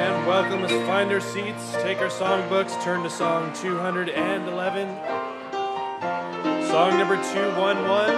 Welcome. Let's find our seats, take our songbooks, turn to song 211. Song number 211.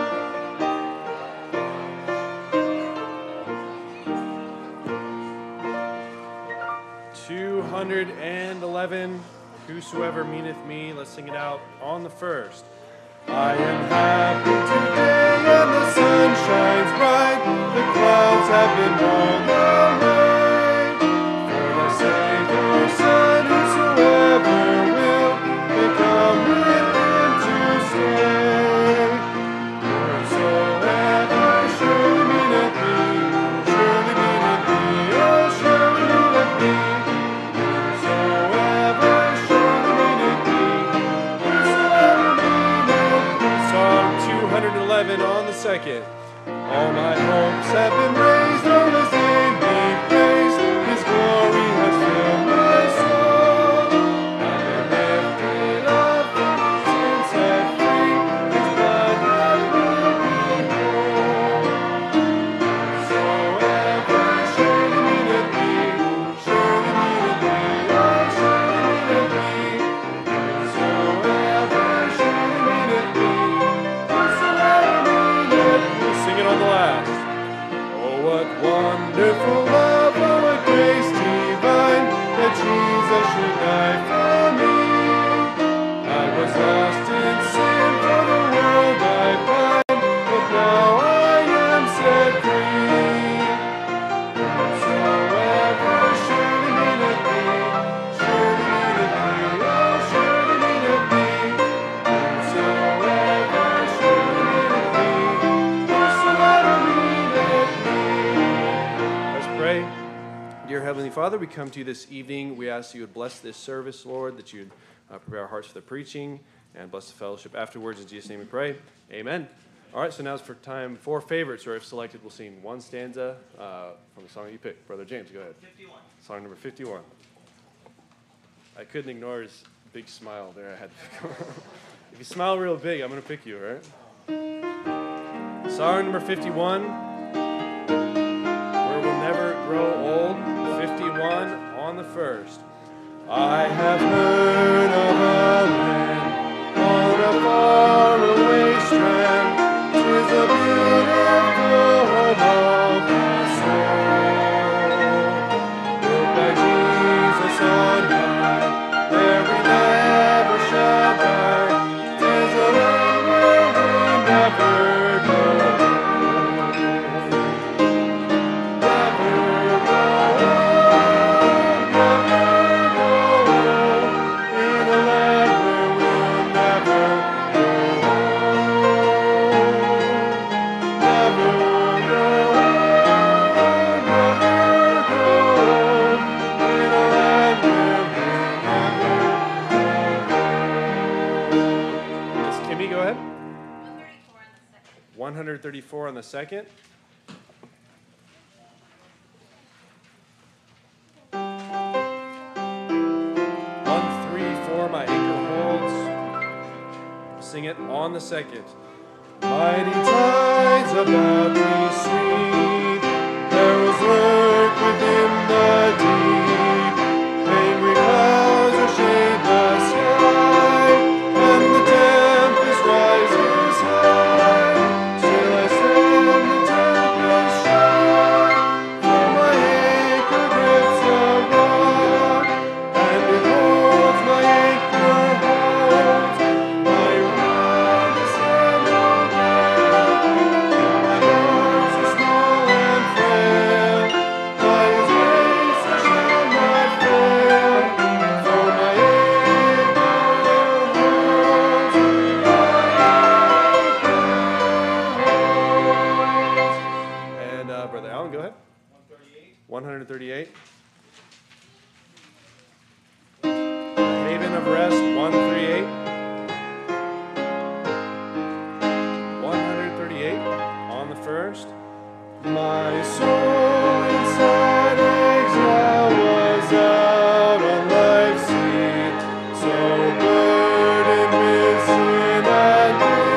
211. Whosoever meaneth me. Let's sing it out on the first. I am happy today and the sun shines bright. The clouds have been rolled away. For the Savior's Son, whosoever will, may come with him to stay. Whosoever surely meaneth me, surely meaneth me, oh surely meaneth me. Whosoever surely meaneth me, whosoever meaneth me. Psalm 211 on the second. All my hopes have been raised on his name be praised. His glory has filled my soul. I've been lifted up from sin set free. His blood has made me whole. Whosoever surely meaneth me, surely meaneth me, oh surely meaneth me. Whosoever surely meaneth me, whosoever meaneth me. Sing it on the last. Oh, what wonderful love, oh, what grace divine, that Jesus should die for me. I was lost in sin, for the world I pined, but now I am set free. Whosoever surely meaneth me, surely meaneth me, oh, surely meaneth me. Whosoever surely meaneth me, whosoever meaneth me. Let's pray. Dear Heavenly Father, we come to you this evening. We ask you would bless this service, Lord, that you would prepare our hearts for the preaching and bless the fellowship afterwards. In Jesus' name we pray. Amen. All right, so now it's for time for favorites, or if selected, we'll sing one stanza from the song you picked. Brother James, go ahead. 51. Song number 51. I couldn't ignore his big smile there. I had to. If you smile real big, I'm going to pick you, all right? Song number 51. Where we'll never grow old. 51 on the first. I have heard of a land on a faraway strand. 'Tis a beautiful home of the soul. Built by Jesus on high, there we never shall die. 'Tis a land where we never grow old. Never grow old, never grow old. In a land where we'll never grow old. Never grow old, never grow old. In a land where we'll never grow old. Miss Kimmy, go ahead. 134 on the second. 134, my anchor holds. Sing it on the second. Mighty tides about me sweep. Perils lurk within the deep. Angry clouds or shade the sky, and the tempest rises high. Still I stand the tempest shine, for my anchor grips the rock, and it holds my anchor holds. My rod is hand on gale, my arms are small and frail. By His grace I shall not fail, for my anchor holds. And Brother Allen, go ahead. 138. Haven of Rest, 138. 138 on the first. My soul inside exile was out on life's seat, so burdened with sin and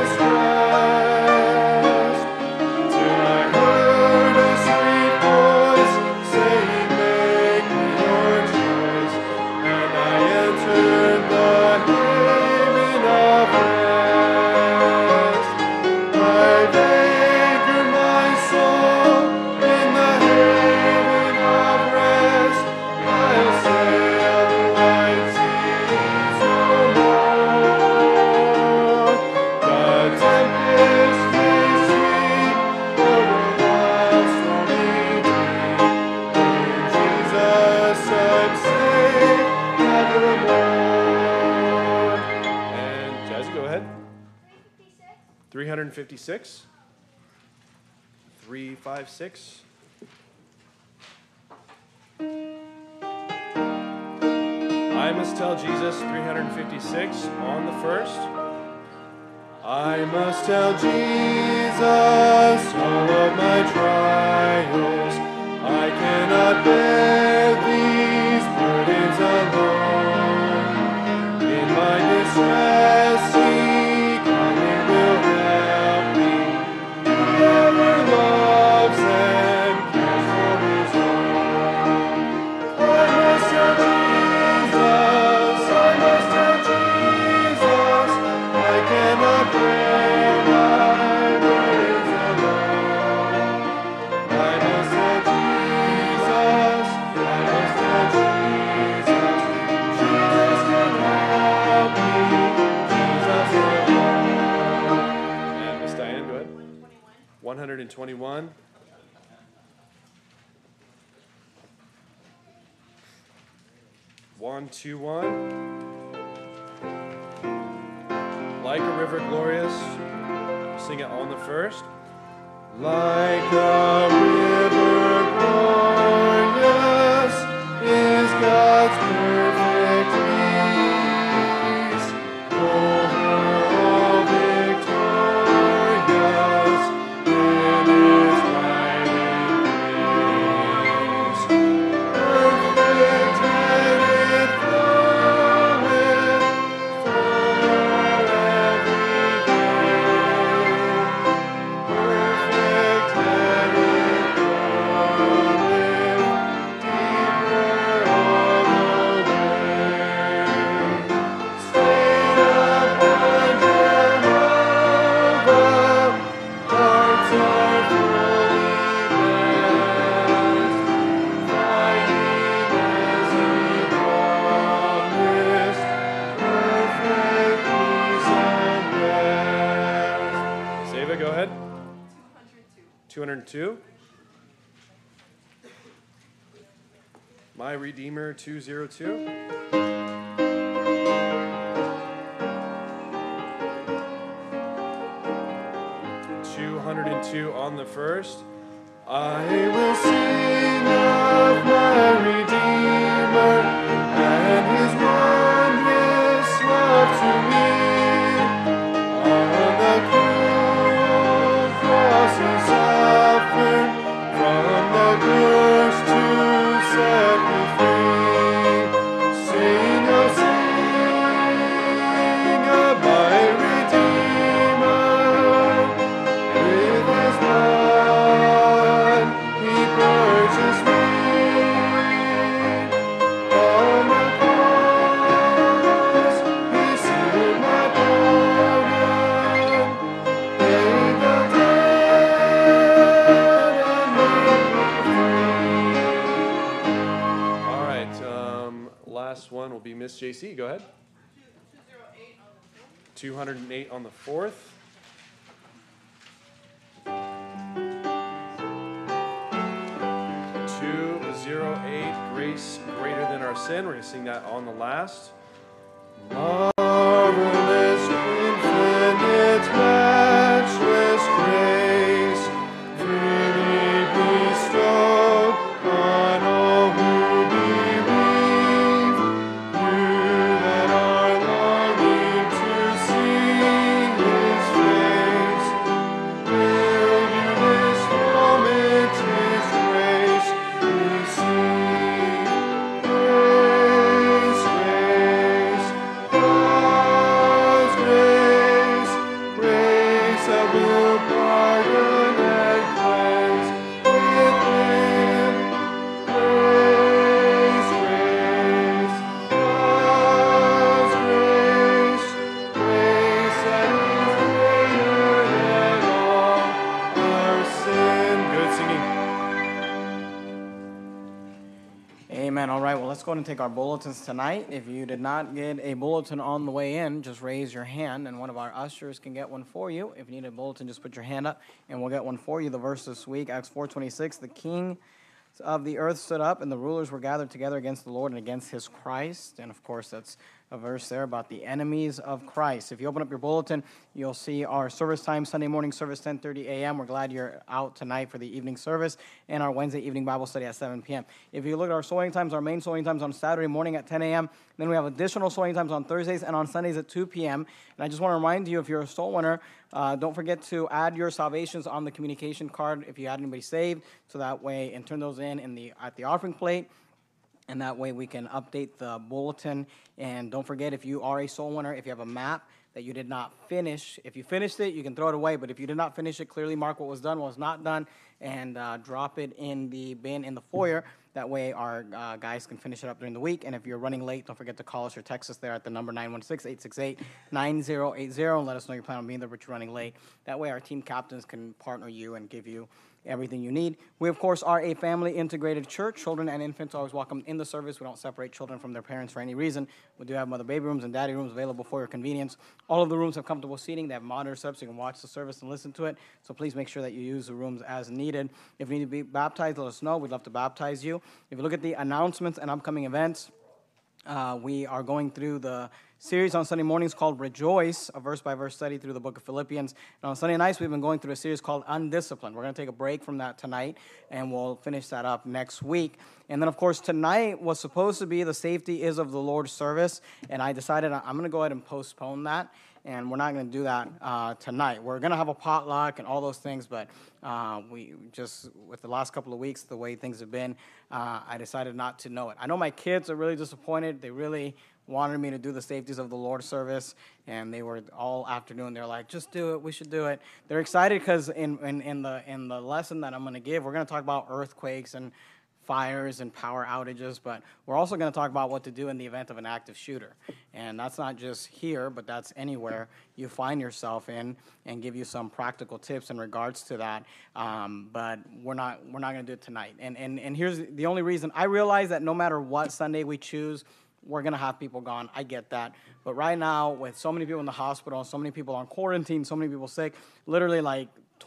distress, till I heard a sweet voice saying, make me your 356. 356. I must tell Jesus, 356, on the first. I must tell Jesus all of my trials. I cannot bear these burdens alone. In my distress, He kindly will help me. Whoever loves and cares for His own. I must tell Jesus, I must tell Jesus, I cannot bear my burdens alone. I must tell Jesus, I must tell Jesus, Jesus can help me, Jesus alone. And Miss Diane, go ahead. 121. One, two, one. Like a river glorious. Sing it on the first. Like a river glorious is God's perfect peace. Overall victorious in His right grace. Perfect and it floweth for every day. Perfect and it floweth deeper all the way. Stayed upon Jehovah, hearts are fully blessed. Fighting as He promised, perfect peace and rest. Save it, go ahead. 202. My Redeemer, 202. 202 on the first. I will sing of my Redeemer and His wondrous love to me. On the cruel cross He suffered, from the curse to set me free. Sing, oh sing of my Redeemer. With His blood He purchased me. On the cross He sealed my pardon, paid the debt and made me free. All right, last one will be Miss JC. Go ahead. 208 on the fourth. 208, grace greater than our sin. We're going to sing that on the last. Marvelous, infinite, matchless grace, freely bestowed on all who believe. You that are longing to see His face, will you this moment His grace receive? Grace, grace, God's grace, grace that will pardon and cleanse within. Grace, grace, God's grace, grace that is greater than all our sin. Good singing. Amen. All right, well, let's go ahead and take our bulletins tonight. If you did not get a bulletin on the way in, just raise your hand, and one of our ushers can get one for you. If you need a bulletin, just put your hand up, and we'll get one for you. The verse this week, Acts 4:26, the king of the earth stood up, and the rulers were gathered together against the Lord and against His Christ. And, of course, that's a verse there about the enemies of Christ. If you open up your bulletin, you'll see our service time, Sunday morning service, 10:30 a.m. We're glad you're out tonight for the evening service, and our Wednesday evening Bible study at 7 p.m. If you look at our sewing times, our main sewing times on Saturday morning at 10 a.m., then we have additional sewing times on Thursdays and on Sundays at 2 p.m. And I just want to remind you, if you're a soul winner, don't forget to add your salvations on the communication card if you had anybody saved, so that way, and turn those in at the offering plate. And that way we can update the bulletin. And don't forget, if you are a soul winner, if you have a map that you did not finish, if you finished it, you can throw it away. But if you did not finish it, clearly mark what was done, what was not done, and drop it in the bin in the foyer. That way our guys can finish it up during the week. And if you're running late, don't forget to call us or text us there at the number 916-868-9080 and let us know you plan on being there, but you're running late. That way our team captains can partner you and give you everything you need. We, of course, are a family-integrated church. Children and infants are always welcome in the service. We don't separate children from their parents for any reason. We do have mother baby rooms and daddy rooms available for your convenience. All of the rooms have comfortable seating. They have monitors up so you can watch the service and listen to it. So please make sure that you use the rooms as needed. If you need to be baptized, let us know. We'd love to baptize you. If you look at the announcements and upcoming events, we are going through the series on Sunday mornings called Rejoice, a verse-by-verse study through the book of Philippians. And on Sunday nights, we've been going through a series called Undisciplined. We're going to take a break from that tonight, and we'll finish that up next week. And then, of course, tonight was supposed to be the Safety is of the Lord service, and I decided I'm going to go ahead and postpone that, and we're not going to do that tonight. We're going to have a potluck and all those things, but we just, with the last couple of weeks, the way things have been, I decided not to know it. I know my kids are really disappointed. They really wanted me to do the Safeties of the Lord service, and they were all afternoon. They're like, just do it. We should do it. They're excited because in the lesson that I'm going to give, we're going to talk about earthquakes and fires and power outages, but we're also going to talk about what to do in the event of an active shooter. And that's not just here, but that's anywhere you find yourself in, and give you some practical tips in regards to that. But we're not going to do it tonight. And here's the only reason. I realize that no matter what Sunday we choose, we're going to have people gone. I get that. But right now, with so many people in the hospital, so many people on quarantine, so many people sick, literally like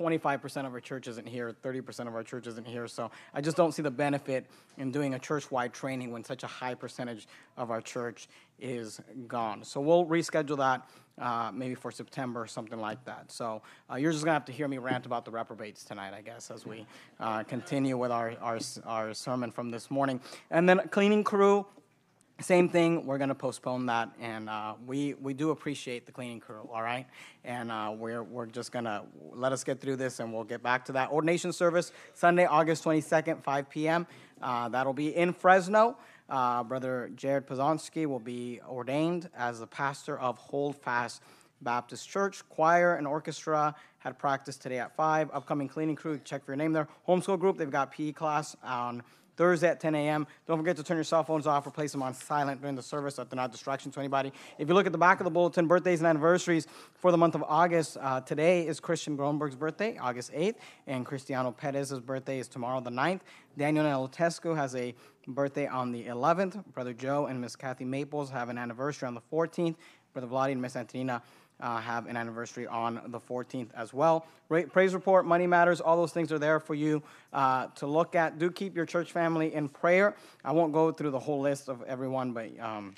25% of our church isn't here, 30% of our church isn't here. So I just don't see the benefit in doing a church-wide training when such a high percentage of our church is gone. So we'll reschedule that maybe for September or something like that. So you're just going to have to hear me rant about the reprobates tonight, I guess, as we continue with our sermon from this morning. And then cleaning crew, same thing, we're going to postpone that, and we do appreciate the cleaning crew, all right? And we're just going to let us get through this, and we'll get back to that. Ordination service, Sunday, August 22nd, 5 p.m. That'll be in Fresno. Brother Jared Pazonsky will be ordained as the pastor of Hold Fast Baptist Church. Choir and orchestra had practice today at 5. Upcoming cleaning crew, check for your name there. Homeschool group, they've got PE class on Thursday at 10 a.m. Don't forget to turn your cell phones off or place them on silent during the service so that they're not distraction to anybody. If you look at the back of the bulletin, birthdays and anniversaries for the month of August, today is Christian Gronberg's birthday, August 8th, and Cristiano Perez's birthday is tomorrow, the 9th. Daniel Nelotescu has a birthday on the 11th. Brother Joe and Miss Kathy Maples have an anniversary on the 14th. Brother Vladi and Miss Antonina have an anniversary on the 14th as well. Praise report, money matters, all those things are there for you to look at. Do keep your church family in prayer. I won't go through the whole list of everyone, but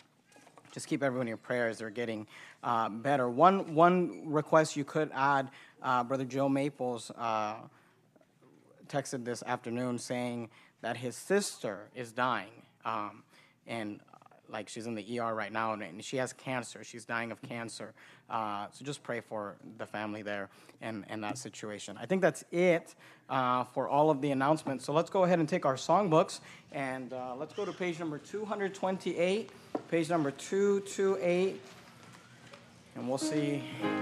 just keep everyone in your prayers. They're getting better. One request you could add, Brother Joe Maples texted this afternoon saying that his sister is dying, and like she's in the ER right now, and she has cancer. She's dying of cancer. So just pray for the family there and that situation. I think that's it for all of the announcements. So let's go ahead and take our songbooks, and let's go to page number 228, page number 228, and we'll see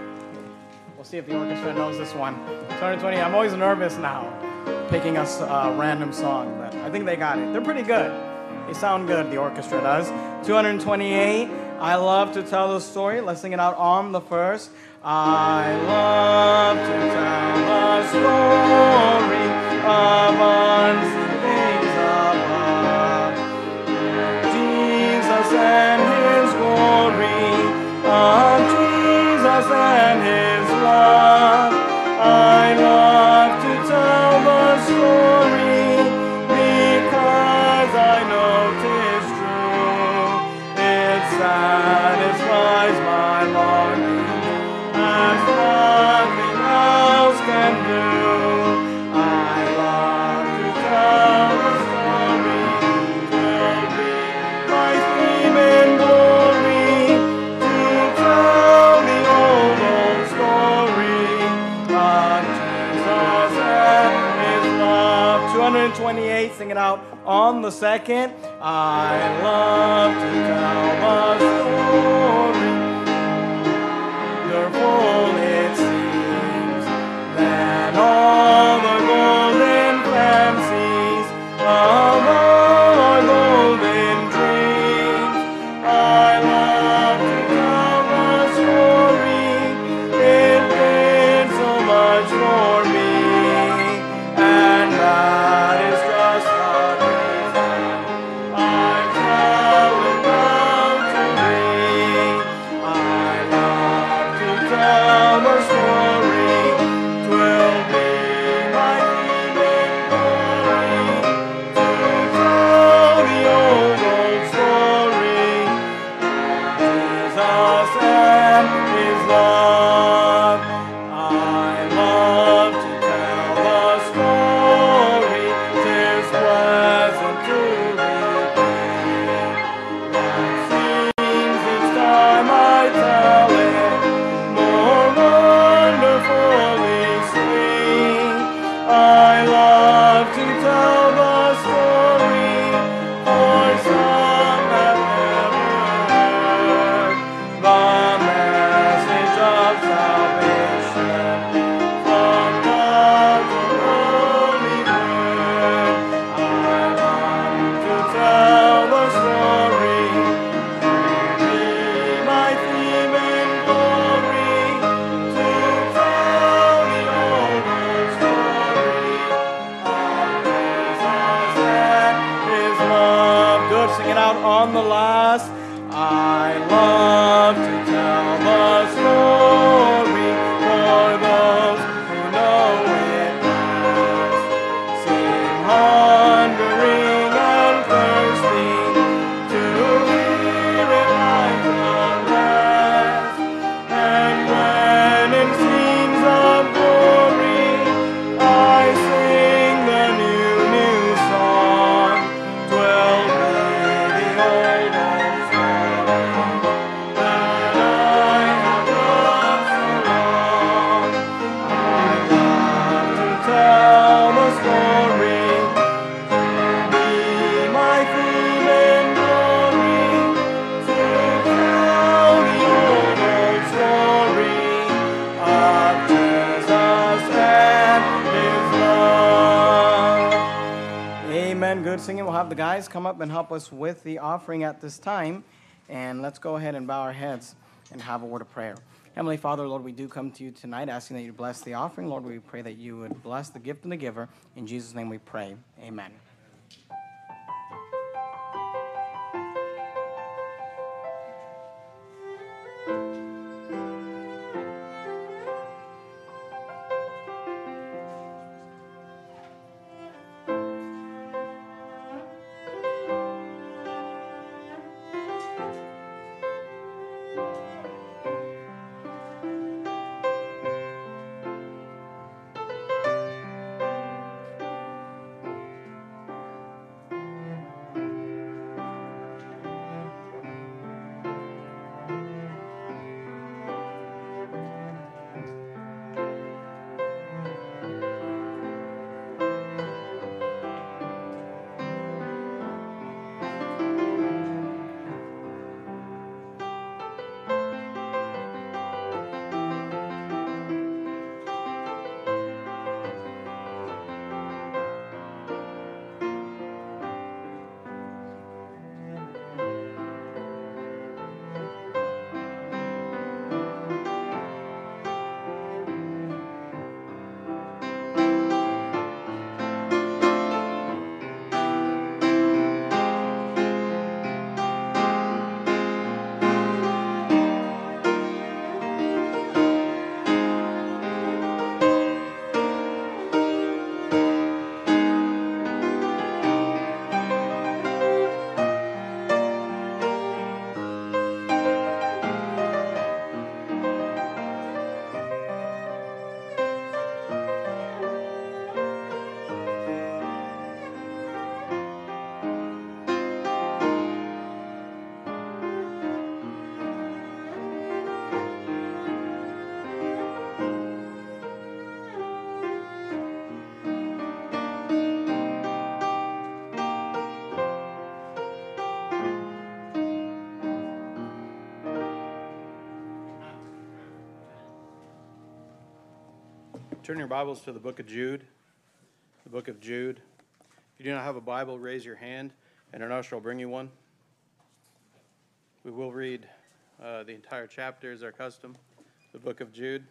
if the orchestra knows this one. 220, I'm always nervous now picking us a random song, but I think they got it. They're pretty good. They sound good, the orchestra does. 228, I love to tell the story. Let's sing it out on the first. I love to tell the story of things above. Jesus and his glory, of Jesus and his love. I love to tell the story because I know 'tis true. It the second. I love to tell the story. Wonderful it seems that all the golden fancies of our golden dreams. I love to tell the story. It did so much for me, and that is just the reason I tell it down to thee. I love to tell the story. 'Twill be my theme in glory to tell the old story. Jesus and His love. I love to tell the story. 'Tis pleasant to repeat what seems each time I tell it more wonderfully sweet. I love to tell the story, for some have never heard the message of salvation from God's holy word. I love to tell the story. Be my theme in glory to tell the old story of Jesus and His love. Good, sing it out on the last. I love to tell the story for those who know it best. Seem hungering and thirsting to hear it like the rest. And when in scenes of glory I sing the new song, 'twill be the old story that I have loved so long. I love to tell the story. Be my theme in glory to tell the old story of Jesus and His love. Amen. Good singing. We'll have the guys come up and help us with the offering at this time. And let's go ahead and bow our heads and have a word of prayer. Heavenly Father, Lord, we do come to you tonight asking that you bless the offering. Lord, we pray that you would bless the gift and the giver. In Jesus' name we pray. Amen. Turn your Bibles to the book of Jude. The book of Jude. If you do not have a Bible, raise your hand, and an usher will bring you one. We will read the entire chapter as our custom. The book of Jude.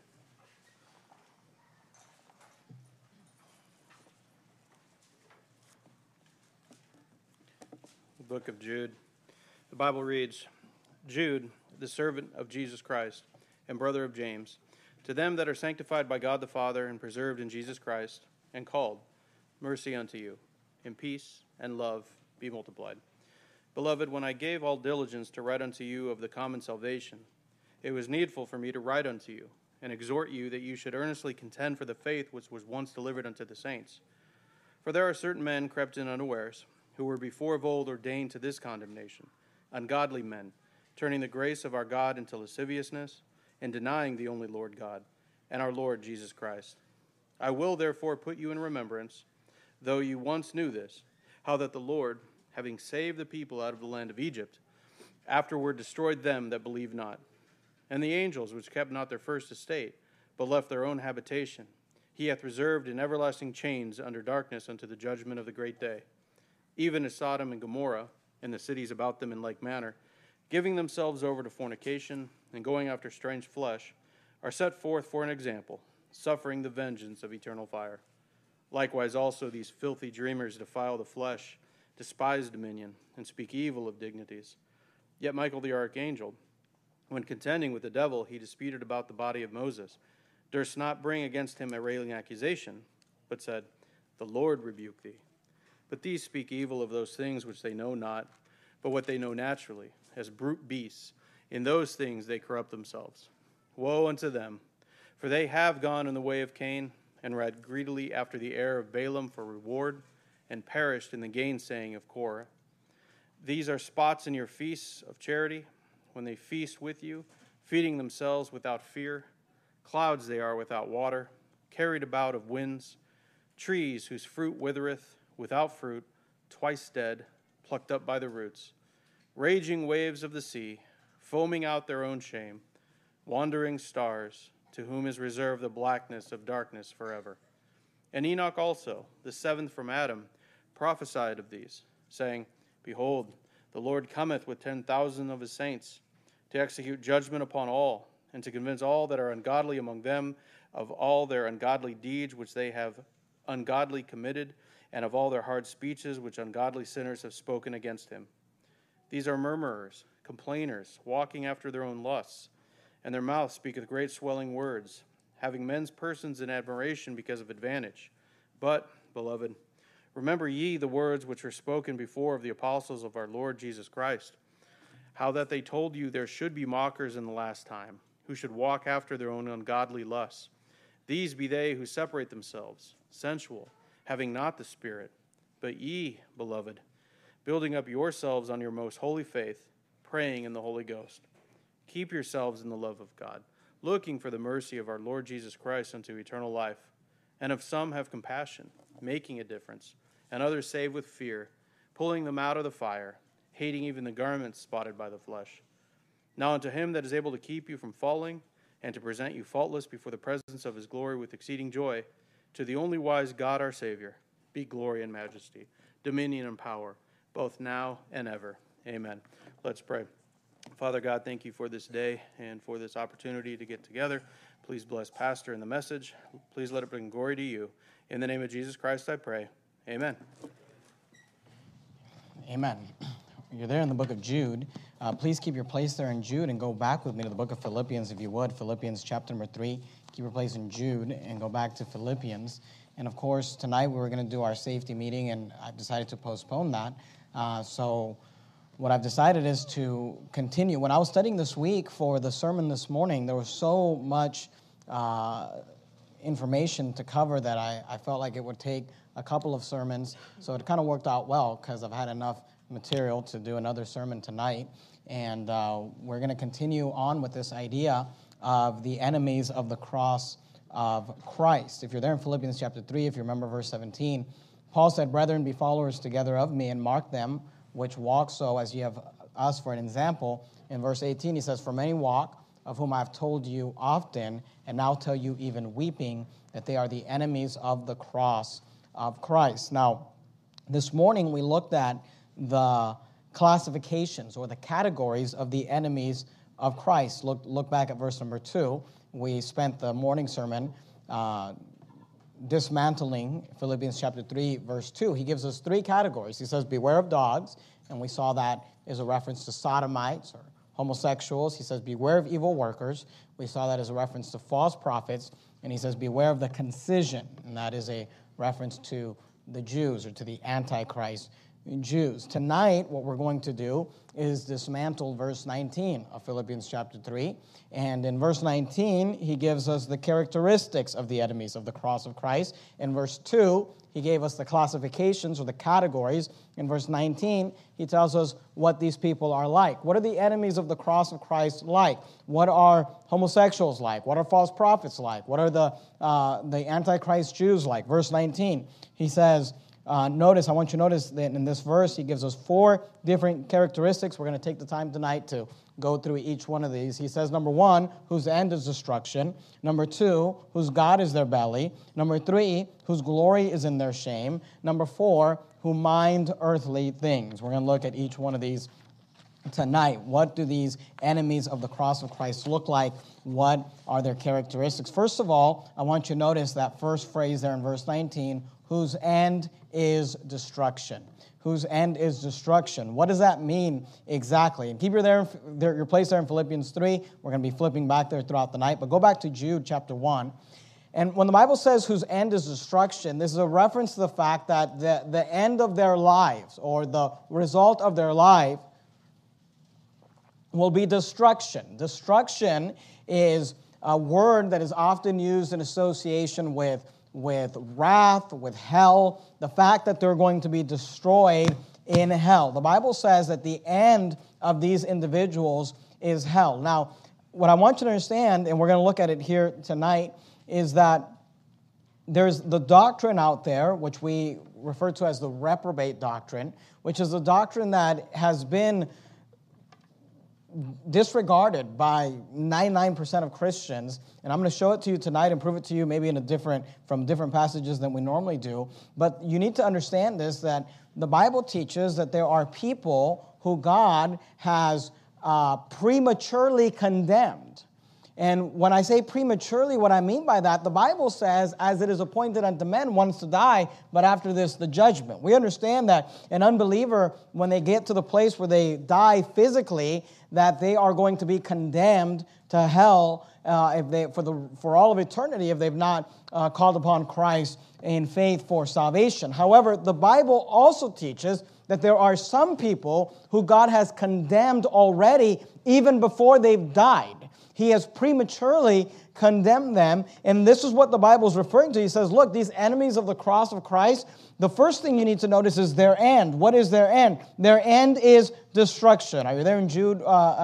The book of Jude. The Bible reads, Jude, the servant of Jesus Christ, and brother of James, to them that are sanctified by God the Father and preserved in Jesus Christ, and called, mercy unto you, and peace and love be multiplied. Beloved, when I gave all diligence to write unto you of the common salvation, it was needful for me to write unto you, and exhort you that you should earnestly contend for the faith which was once delivered unto the saints. For there are certain men crept in unawares, who were before of old ordained to this condemnation, ungodly men, turning the grace of our God into lasciviousness, and denying the only Lord God, and our Lord Jesus Christ. I will therefore put you in remembrance, though you once knew this, how that the Lord, having saved the people out of the land of Egypt, afterward destroyed them that believed not. And the angels which kept not their first estate, but left their own habitation, he hath reserved in everlasting chains under darkness unto the judgment of the great day. Even as Sodom and Gomorrah, and the cities about them in like manner, giving themselves over to fornication, and going after strange flesh, are set forth for an example, suffering the vengeance of eternal fire. Likewise also these filthy dreamers defile the flesh, despise dominion, and speak evil of dignities. Yet Michael the archangel, when contending with the devil, he disputed about the body of Moses, durst not bring against him a railing accusation, but said, The Lord rebuke thee. But these speak evil of those things which they know not, but what they know naturally, as brute beasts. In those things they corrupt themselves. Woe unto them, for they have gone in the way of Cain, and ran greedily after the heir of Balaam for reward, and perished in the gainsaying of Korah. These are spots in your feasts of charity, when they feast with you, feeding themselves without fear. Clouds they are without water, carried about of winds. Trees whose fruit withereth, without fruit, twice dead, plucked up by the roots. Raging waves of the sea, foaming out their own shame, wandering stars, to whom is reserved the blackness of darkness forever. And Enoch also, the seventh from Adam, prophesied of these, saying, Behold, the Lord cometh with 10,000 of his saints, to execute judgment upon all, and to convince all that are ungodly among them of all their ungodly deeds which they have ungodly committed, and of all their hard speeches which ungodly sinners have spoken against him. These are murmurers, complainers, walking after their own lusts, and their mouth speaketh great swelling words, having men's persons in admiration because of advantage. But, beloved, remember ye the words which were spoken before of the apostles of our Lord Jesus Christ, how that they told you there should be mockers in the last time, who should walk after their own ungodly lusts. These be they who separate themselves, sensual, having not the Spirit. But ye, beloved, building up yourselves on your most holy faith, praying in the Holy Ghost. Keep yourselves in the love of God, looking for the mercy of our Lord Jesus Christ unto eternal life. And of some have compassion, making a difference, and others save with fear, pulling them out of the fire, hating even the garments spotted by the flesh. Now unto him that is able to keep you from falling, and to present you faultless before the presence of his glory with exceeding joy, to the only wise God our Savior, be glory and majesty, dominion and power, both now and ever. Amen. Let's pray. Father God, thank you for this day and for this opportunity to get together. Please bless Pastor and the message. Please let it bring glory to you. In the name of Jesus Christ I pray. Amen. Amen. You're there in the book of Jude. Please keep your place there in Jude and go back with me to the book of Philippians, if you would. Philippians chapter number 3. Keep your place in Jude and go back to Philippians. And of course, tonight we were going to do our safety meeting, and I've decided to postpone that. So what I've decided is to continue. When I was studying this week for the sermon this morning, there was so much information to cover that I felt like it would take a couple of sermons. So it kind of worked out well because I've had enough material to do another sermon tonight. And we're going to continue on with this idea of the enemies of the cross of Christ. If you're there in Philippians chapter 3, if you remember verse 17, Paul said, Brethren, be followers together of me, and mark them which walk so as ye have us for an example. In verse 18, he says, For many walk, of whom I have told you often, and now tell you even weeping, that they are the enemies of the cross of Christ. Now, this morning we looked at the classifications or the categories of the enemies of Christ. Look back at verse number 2. We spent the morning sermon dismantling Philippians chapter 3, verse 2. He gives us 3 categories. He says, beware of dogs, and we saw that is a reference to sodomites or homosexuals. He says, beware of evil workers. We saw that as a reference to false prophets. And he says, beware of the concision, and that is a reference to the Jews or to the Antichrist Jews. Tonight, what we're going to do is dismantle verse 19 of Philippians chapter 3. And in verse 19, he gives us the characteristics of the enemies of the cross of Christ. In verse 2, he gave us the classifications or the categories. In verse 19, he tells us what these people are like. What are the enemies of the cross of Christ like? What are homosexuals like? What are false prophets like? What are the Antichrist Jews like? Verse 19, he says, I want you to notice that in this verse, he gives us 4 different characteristics. We're going to take the time tonight to go through each one of these. He says, number 1, whose end is destruction. Number 2, whose God is their belly. Number 3, whose glory is in their shame. Number 4, who mind earthly things. We're going to look at each one of these tonight. What do these enemies of the cross of Christ look like? What are their characteristics? First of all, I want you to notice that first phrase there in verse 19, whose end is destruction. Whose end is destruction. What does that mean exactly? And keep your place there in Philippians 3. We're going to be flipping back there throughout the night. But go back to Jude chapter 1. And when the Bible says whose end is destruction, this is a reference to the fact that the end of their lives or the result of their life will be destruction. Destruction is a word that is often used in association with wrath, with hell, the fact that they're going to be destroyed in hell. The Bible says that the end of these individuals is hell. Now, what I want you to understand, and we're going to look at it here tonight, is that there's the doctrine out there, which we refer to as the reprobate doctrine, which is a doctrine that has been disregarded by 99% of Christians, and I'm going to show it to you tonight and prove it to you maybe from different passages than we normally do. But you need to understand this, that the Bible teaches that there are people who God has prematurely condemned. And when I say prematurely, what I mean by that, the Bible says, as it is appointed unto men once to die, but after this, the judgment. We understand that an unbeliever, when they get to the place where they die physically, that they are going to be condemned to hell for all of eternity if they've not called upon Christ in faith for salvation. However, the Bible also teaches that there are some people who God has condemned already even before they've died. He has prematurely condemned them, and this is what the Bible is referring to. He says, look, these enemies of the cross of Christ, the first thing you need to notice is their end. What is their end? Their end is destruction. Are you there in Jude,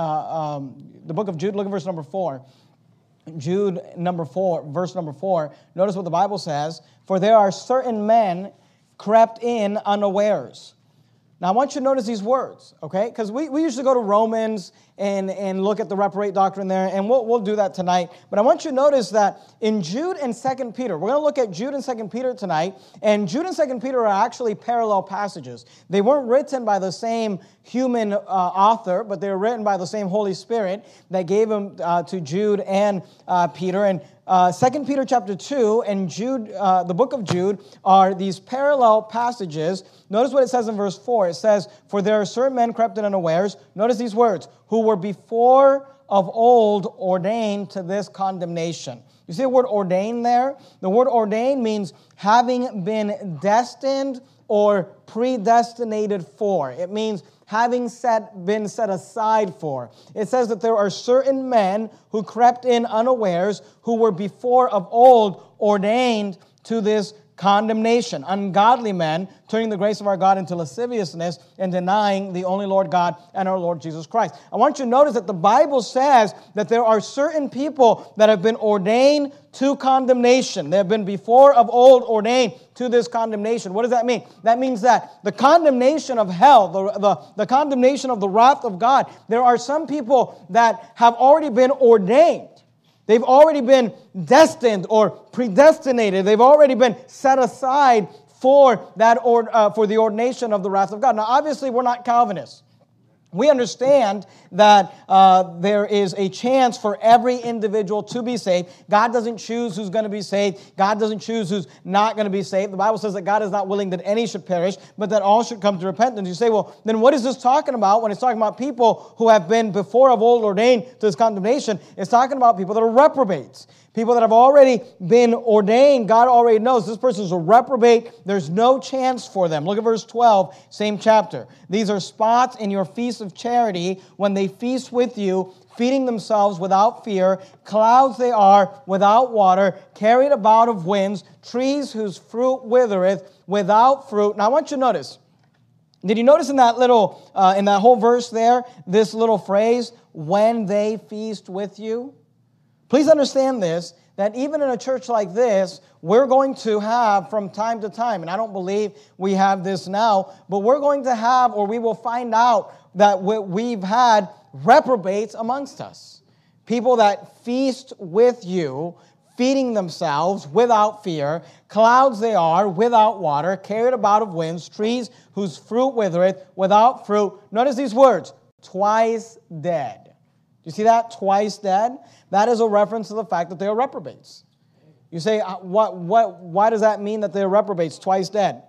the book of Jude? Look at verse number 4. Jude verse number 4. Notice what the Bible says. For there are certain men crept in unawares. Now, I want you to notice these words, okay? Because we usually go to Romans and look at the reprobate doctrine there, and we'll do that tonight. But I want you to notice that in Jude and 2 Peter, we're going to look at Jude and 2 Peter tonight, and Jude and 2 Peter are actually parallel passages. They weren't written by the same human author, but they were written by the same Holy Spirit that gave them to Jude and Peter. And 2 Peter chapter 2 and Jude, the book of Jude, are these parallel passages. Notice what it says in verse 4. It says, for there are certain men crept in unawares. Notice these words, who were before of old ordained to this condemnation. You see the word ordained there? The word ordained means having been destined or predestinated for. It means having been set aside for. It says that there are certain men who crept in unawares, who were before of old ordained to this condemnation. Ungodly men turning the grace of our God into lasciviousness and denying the only Lord God and our Lord Jesus Christ. I want you to notice that the Bible says that there are certain people that have been ordained to condemnation. They have been before of old ordained to this condemnation. What does that mean? That means that the condemnation of hell, the condemnation of the wrath of God, there are some people that have already been ordained. They've already been destined or predestinated. They've already been set aside for that for the ordination of the wrath of God. Now, obviously, we're not Calvinists. We understand that there is a chance for every individual to be saved. God doesn't choose who's going to be saved. God doesn't choose who's not going to be saved. The Bible says that God is not willing that any should perish, but that all should come to repentance. You say, well, then what is this talking about when it's talking about people who have been before of old ordained to this condemnation? It's talking about people that are reprobates. People that have already been ordained, God already knows this person is a reprobate. There's no chance for them. Look at verse 12, same chapter. These are spots in your feast of charity when they feast with you, feeding themselves without fear. Clouds they are without water, carried about of winds, trees whose fruit withereth without fruit. Now I want you to notice. Did you notice in that whole verse there, this little phrase, when they feast with you? Please understand this, that even in a church like this, we're going to have from time to time, and I don't believe we have this now, but we're going to have, or we will find out that we've had reprobates amongst us. People that feast with you, feeding themselves without fear. Clouds they are, without water, carried about of winds, trees whose fruit withereth, without fruit. Notice these words, twice dead. You see that? Twice dead. That is a reference to the fact that they are reprobates. You say, why does that mean that they are reprobates, twice dead?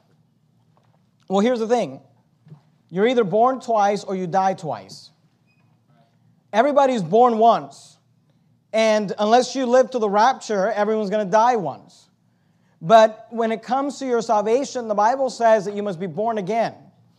Well, here's the thing. You're either born twice or you die twice. Everybody's born once. And unless you live to the rapture, everyone's going to die once. But when it comes to your salvation, the Bible says that you must be born again.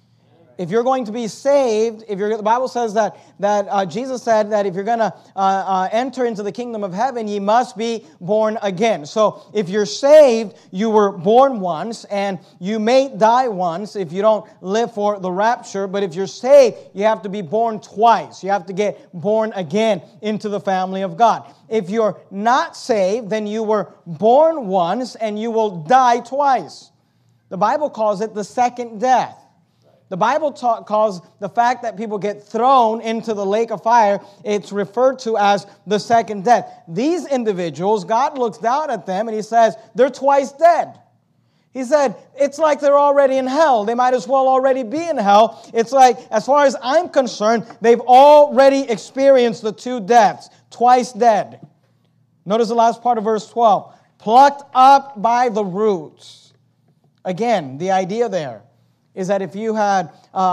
If you're going to be saved, the Bible says that Jesus said that if you're going to enter into the kingdom of heaven, ye must be born again. So if you're saved, you were born once, and you may die once if you don't live for the rapture. But if you're saved, you have to be born twice. You have to get born again into the family of God. If you're not saved, then you were born once, and you will die twice. The Bible calls it the second death. The Bible calls the fact that people get thrown into the lake of fire, it's referred to as the second death. These individuals, God looks down at them and He says, they're twice dead. He said, it's like they're already in hell. They might as well already be in hell. It's like, as far as I'm concerned, they've already experienced the two deaths, twice dead. Notice the last part of verse 12. Plucked up by the roots. Again, the idea there is that if you had,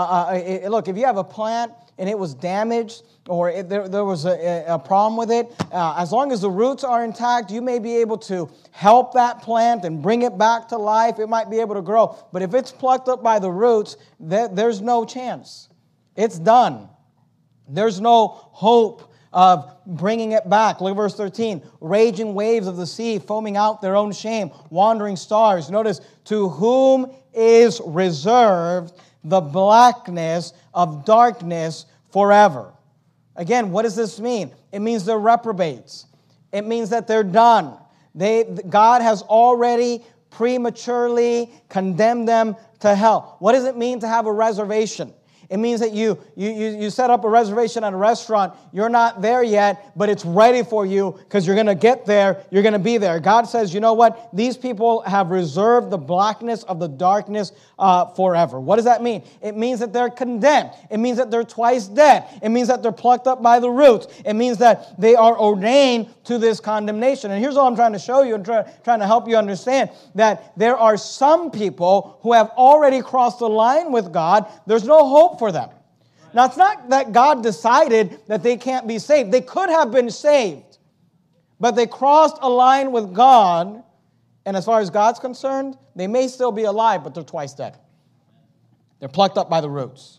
if you have a plant and it was damaged or there was a problem with it, as long as the roots are intact, you may be able to help that plant and bring it back to life. It might be able to grow. But if it's plucked up by the roots, there's no chance. It's done. There's no hope of bringing it back. Look at verse 13. Raging waves of the sea, foaming out their own shame, wandering stars. Notice, to whom is reserved the blackness of darkness forever. Again, what does this mean? It means they're reprobates. It means that they're done. God has already prematurely condemned them to hell. What does it mean to have a reservation? It means that you set up a reservation at a restaurant. You're not there yet, but it's ready for you because you're going to get there. You're going to be there. God says, you know what? These people have reserved the blackness of the darkness forever. What does that mean? It means that they're condemned. It means that they're twice dead. It means that they're plucked up by the roots. It means that they are ordained to this condemnation. And here's all I'm trying to show you and trying to help you understand, that there are some people who have already crossed the line with God. There's no hope for them. Now, it's not that God decided that they can't be saved. They could have been saved, but they crossed a line with God, and as far as God's concerned, they may still be alive, but they're twice dead. They're plucked up by the roots.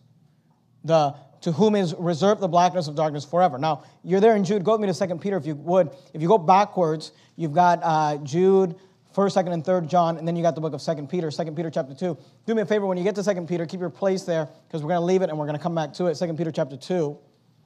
To whom is reserved the blackness of darkness forever. Now, you're there in Jude. Go with me to 2 Peter if you would. If you go backwards, you've got Jude 1st, 2nd, and 3rd John, and then you got the book of 2 Peter, 2 Peter chapter 2. Do me a favor, when you get to 2 Peter, keep your place there, because we're going to leave it and we're going to come back to it. 2 Peter chapter 2.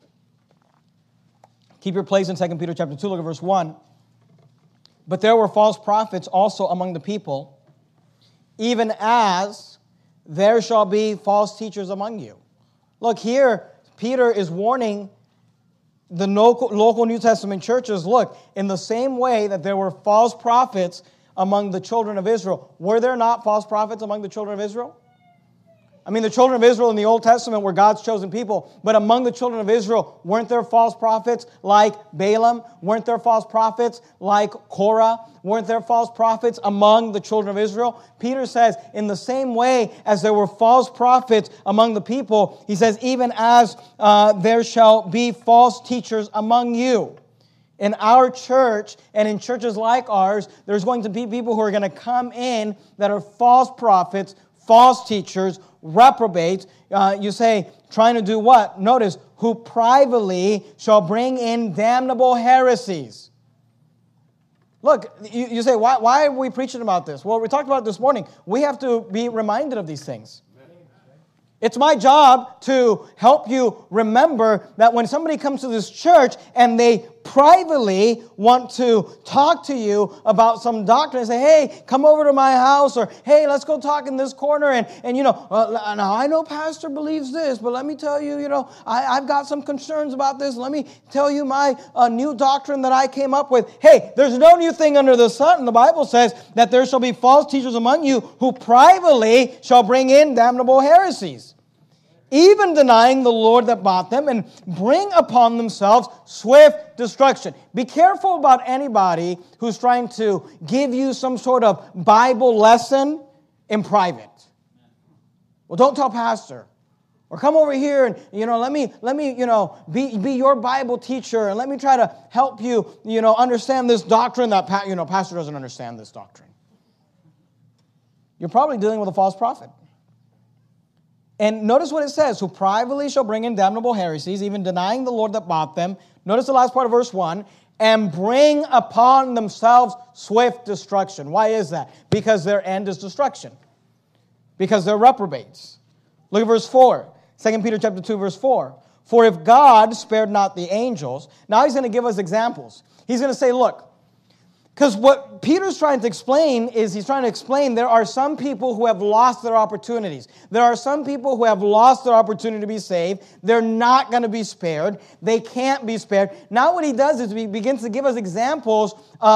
Keep your place in 2 Peter chapter 2, look at verse 1. But there were false prophets also among the people, even as there shall be false teachers among you. Look, here, Peter is warning the local New Testament churches, look, in the same way that there were false prophets among the children of Israel, were there not false prophets among the children of Israel? I mean, the children of Israel in the Old Testament were God's chosen people, but among the children of Israel, weren't there false prophets like Balaam? Weren't there false prophets like Korah? Weren't there false prophets among the children of Israel? Peter says, in the same way as there were false prophets among the people, he says, even as there shall be false teachers among you. In our church and in churches like ours, there's going to be people who are going to come in that are false prophets, false teachers, reprobates. You say, trying to do what? Notice, who privately shall bring in damnable heresies. Look, you say, why are we preaching about this? Well, we talked about it this morning. We have to be reminded of these things. It's my job to help you remember that when somebody comes to this church and they privately want to talk to you about some doctrine and say, hey, come over to my house, or hey, let's go talk in this corner, and you know, now I know pastor believes this, but let me tell you, I've got some concerns about this. Let me tell you my new doctrine that I came up with. Hey, there's no new thing under the sun. The Bible says that there shall be false teachers among you who privately shall bring in damnable heresies, even denying the Lord that bought them, and bring upon themselves swift destruction. Be careful about anybody who's trying to give you some sort of Bible lesson in private. Well, don't tell pastor. Or come over here and, let me be your Bible teacher, and let me try to help you, understand this doctrine that, pastor doesn't understand this doctrine. You're probably dealing with a false prophet. And notice what it says, who privately shall bring in damnable heresies, even denying the Lord that bought them. Notice the last part of verse 1, and bring upon themselves swift destruction. Why is that? Because their end is destruction. Because they're reprobates. Look at verse 4, 2 Peter chapter 2, verse 4. For if God spared not the angels, now he's going to give us examples. He's going to say, look, because what Peter's trying to explain is he's trying to explain there are some people who have lost their opportunities. There are some people who have lost their opportunity to be saved. They're not going to be spared. They can't be spared. Now what he does is he begins to give us examples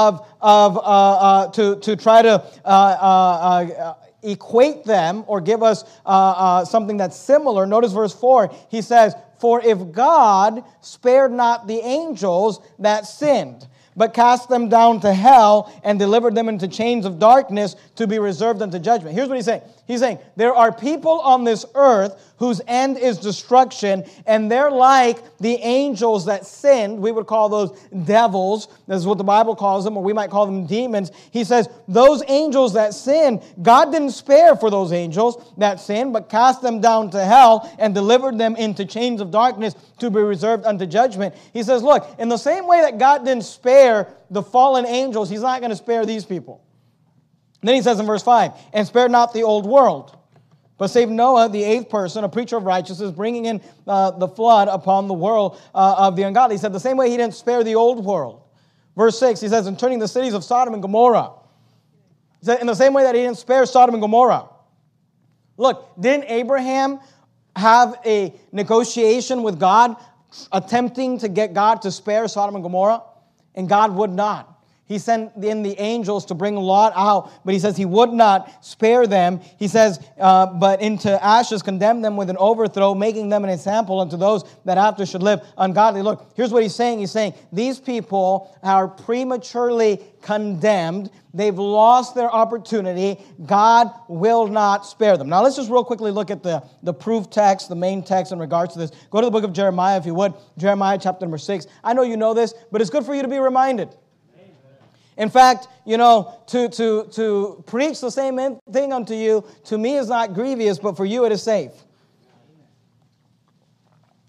to try to equate them or give us something that's similar. Notice verse 4. He says, for if God spared not the angels that sinned, but cast them down to hell and delivered them into chains of darkness to be reserved unto judgment. Here's what he's saying. He's saying, there are people on this earth whose end is destruction, and they're like the angels that sinned. We would call those devils. This is what the Bible calls them, or we might call them demons. He says, those angels that sin, God didn't spare for those angels that sin, but cast them down to hell and delivered them into chains of darkness to be reserved unto judgment. He says, look, in the same way that God didn't spare the fallen angels, he's not going to spare these people. And then he says in verse 5, and spared not the old world, but saved Noah, the eighth person, a preacher of righteousness, bringing in the flood upon the world of the ungodly. He said the same way he didn't spare the old world. Verse 6, he says, and turning the cities of Sodom and Gomorrah. He said in the same way that he didn't spare Sodom and Gomorrah. Look, didn't Abraham have a negotiation with God, attempting to get God to spare Sodom and Gomorrah? And God would not. He sent in the angels to bring Lot out, but he says he would not spare them. He says, but into ashes condemned them with an overthrow, making them an example unto those that after should live ungodly. Look, here's what he's saying. He's saying, these people are prematurely condemned. They've lost their opportunity. God will not spare them. Now, let's just real quickly look at the proof text, the main text in regards to this. Go to the book of Jeremiah, if you would. Jeremiah chapter number 6. I know you know this, but it's good for you to be reminded. In fact, to preach the same thing unto you, to me is not grievous, but for you it is safe.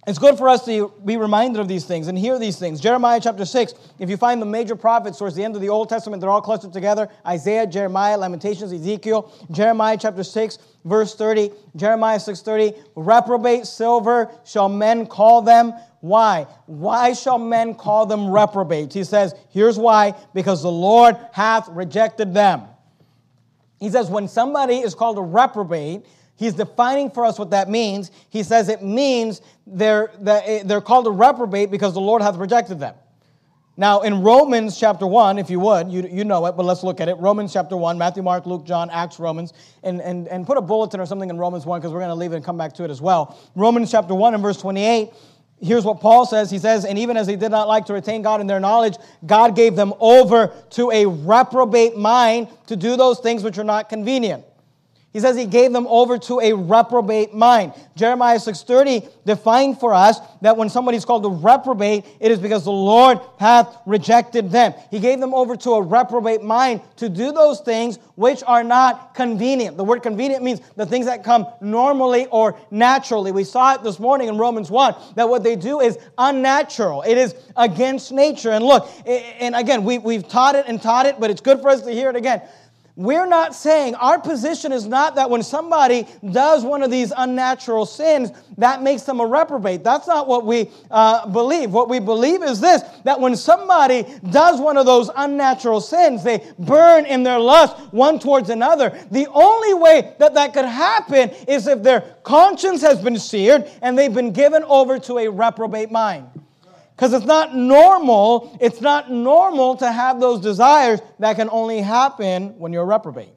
It's good for us to be reminded of these things and hear these things. Jeremiah chapter 6, if you find the major prophets towards the end of the Old Testament, they're all clustered together. Isaiah, Jeremiah, Lamentations, Ezekiel. Jeremiah chapter 6, verse 30. Jeremiah 6:30, reprobate silver shall men call them. Why? Why shall men call them reprobates? He says, here's why. Because the Lord hath rejected them. He says when somebody is called a reprobate, he's defining for us what that means. He says it means they're called a reprobate because the Lord hath rejected them. Now, in Romans chapter 1, if you would, you know it, but let's look at it. Romans chapter 1, Matthew, Mark, Luke, John, Acts, Romans, and put a bulletin or something in Romans 1 because we're going to leave it and come back to it as well. Romans chapter 1 and verse 28, here's what Paul says. He says, and even as they did not like to retain God in their knowledge, God gave them over to a reprobate mind to do those things which are not convenient. He says he gave them over to a reprobate mind. Jeremiah 6:30 defined for us that when somebody's called a reprobate, it is because the Lord hath rejected them. He gave them over to a reprobate mind to do those things which are not convenient. The word convenient means the things that come normally or naturally. We saw it this morning in Romans 1, that what they do is unnatural. It is against nature. And look, and again, we've taught it, but it's good for us to hear it again. We're not saying, our position is not that when somebody does one of these unnatural sins, that makes them a reprobate. That's not what we believe. What we believe is this, that when somebody does one of those unnatural sins, they burn in their lust one towards another. The only way that could happen is if their conscience has been seared and they've been given over to a reprobate mind. Because it's not normal to have those desires that can only happen when you're a reprobate.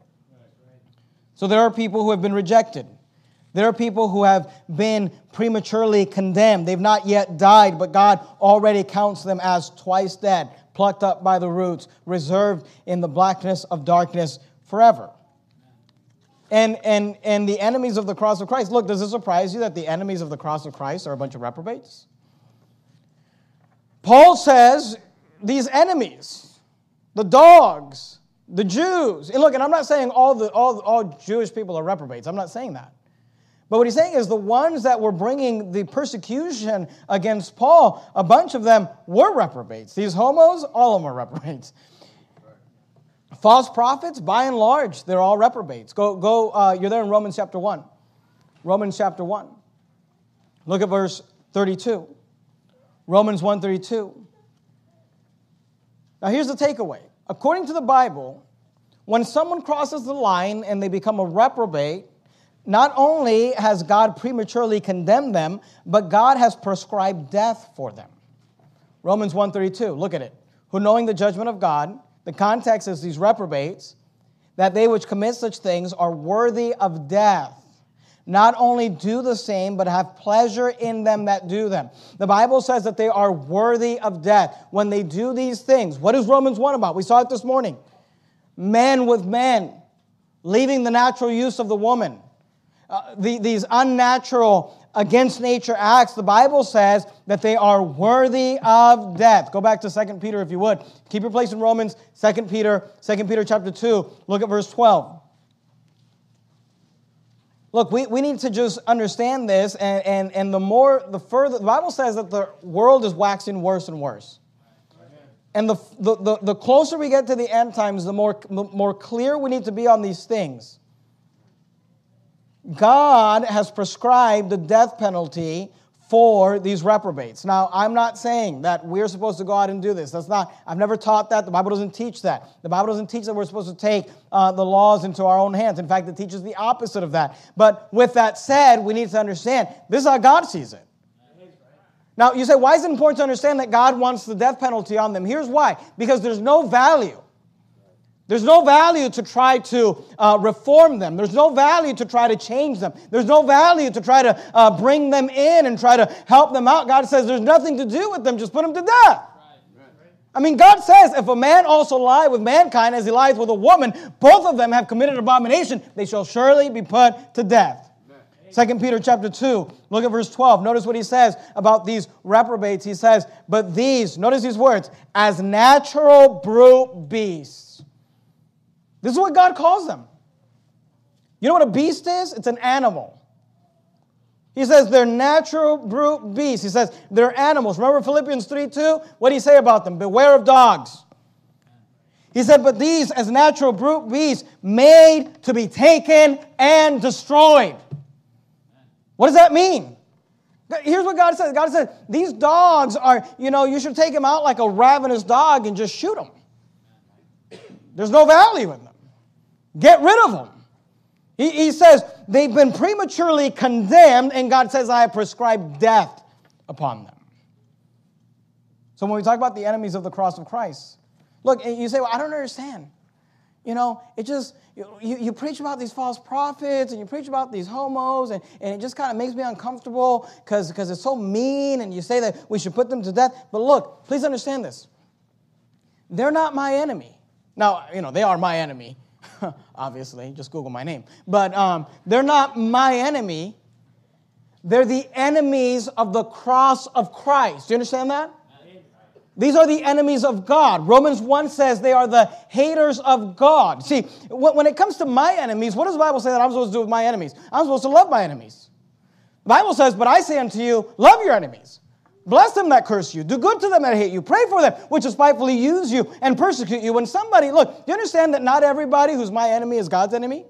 So there are people who have been rejected. There are people who have been prematurely condemned. They've not yet died, but God already counts them as twice dead, plucked up by the roots, reserved in the blackness of darkness forever. And the enemies of the cross of Christ. Look, does it surprise you that the enemies of the cross of Christ are a bunch of reprobates? Paul says these enemies, the dogs, the Jews, and look, and I'm not saying all Jewish people are reprobates. I'm not saying that. But what he's saying is the ones that were bringing the persecution against Paul, a bunch of them were reprobates. These homos, all of them are reprobates. False prophets, by and large, they're all reprobates. You're there in Romans chapter 1. Romans chapter 1. Look at verse 32. Romans 1:32. Now here's the takeaway. According to the Bible, when someone crosses the line and they become a reprobate, not only has God prematurely condemned them, but God has prescribed death for them. Romans 1:32, look at it. Who knowing the judgment of God, the context is these reprobates, that they which commit such things are worthy of death. Not only do the same, but have pleasure in them that do them. The Bible says that they are worthy of death when they do these things. What is Romans 1 about? We saw it this morning. Men with men, leaving the natural use of the woman. These unnatural, against nature acts, the Bible says that they are worthy of death. Go back to 2 Peter if you would. Keep your place in Romans, 2 Peter chapter 2. Look at verse 12. Look, we need to just understand this, and the further, the Bible says that the world is waxing worse and worse. And the closer we get to the end times, the more clear we need to be on these things. God has prescribed the death penalty for these reprobates. Now, I'm not saying that we're supposed to go out and do this. I've never taught that. The Bible doesn't teach that. The Bible doesn't teach that we're supposed to take the laws into our own hands. In fact, it teaches the opposite of that. But with that said, we need to understand this is how God sees it. Now, you say, why is it important to understand that God wants the death penalty on them? Here's why. Because there's no value. There's no value to try to reform them. There's no value to try to change them. There's no value to try to bring them in and try to help them out. God says there's nothing to do with them. Just put them to death. I mean, God says if a man also lie with mankind as he lies with a woman, both of them have committed abomination. They shall surely be put to death. 2 Peter chapter 2, look at verse 12. Notice what he says about these reprobates. He says, but these, notice these words, as natural brute beasts. This is what God calls them. You know what a beast is? It's an animal. He says they're natural brute beasts. He says they're animals. Remember Philippians 3:2? What did he say about them? Beware of dogs. He said, but these as natural brute beasts made to be taken and destroyed. What does that mean? Here's what God says. God said, these dogs are, you should take them out like a ravenous dog and just shoot them. There's no value in them. Get rid of them. He says they've been prematurely condemned, and God says, I have prescribed death upon them. So when we talk about the enemies of the cross of Christ, look, and you say, well, I don't understand. It just, you preach about these false prophets, and you preach about these homos, and it just kind of makes me uncomfortable because it's so mean, and you say that we should put them to death. But look, please understand this. They're not my enemy. Now, they are my enemy. Obviously, just Google my name. But they're not my enemy. They're the enemies of the cross of Christ. Do you understand that? These are the enemies of God. Romans 1 says they are the haters of God. See, when it comes to my enemies, what does the Bible say that I'm supposed to do with my enemies? I'm supposed to love my enemies. The Bible says, but I say unto you, love your enemies. Bless them that curse you. Do good to them that hate you. Pray for them which despitefully use you and persecute you. When somebody, look, do you understand that not everybody who's my enemy is God's enemy?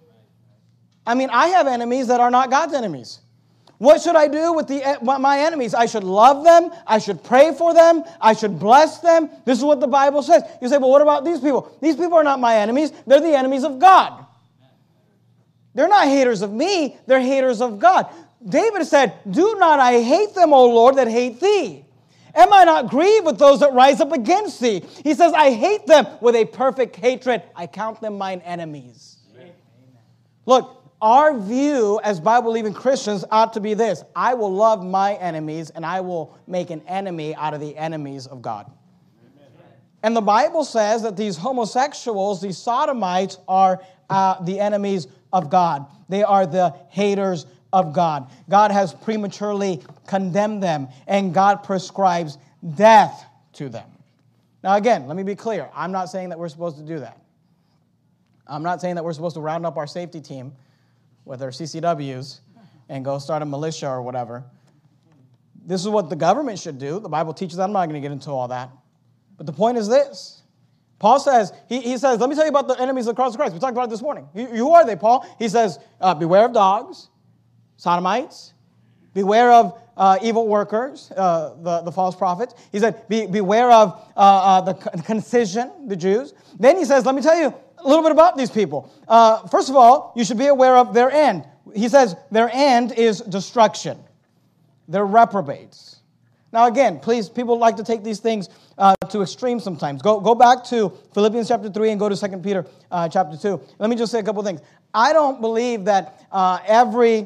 I mean, I have enemies that are not God's enemies. What should I do with my enemies? I should love them. I should pray for them. I should bless them. This is what the Bible says. You say, well, what about these people? These people are not my enemies. They're the enemies of God. They're not haters of me. They're haters of God. David said, do not I hate them, O Lord, that hate thee. Am I not grieved with those that rise up against thee? He says, I hate them with a perfect hatred. I count them mine enemies. Amen. Look, our view as Bible-believing Christians ought to be this. I will love my enemies, and I will make an enemy out of the enemies of God. Amen. And the Bible says that these homosexuals, these sodomites, are the enemies of God. They are the haters of God. God has prematurely condemned them, and God prescribes death to them. Now again, let me be clear. I'm not saying that we're supposed to do that. I'm not saying that we're supposed to round up our safety team with our CCWs and go start a militia or whatever. This is what the government should do. The Bible teaches that. I'm not going to get into all that. But the point is this. Paul says, he says, let me tell you about the enemies of the cross of Christ. We talked about it this morning. Who are they, Paul? He says, beware of dogs, sodomites. Beware of evil workers, the false prophets. He said, beware of the concision, the Jews. Then he says, let me tell you a little bit about these people. First of all, you should be aware of their end. He says their end is destruction. They're reprobates. Now again, please, people like to take these things to extremes sometimes. Go back to Philippians chapter 3 and go to 2 Peter chapter 2. Let me just say a couple of things. I don't believe that every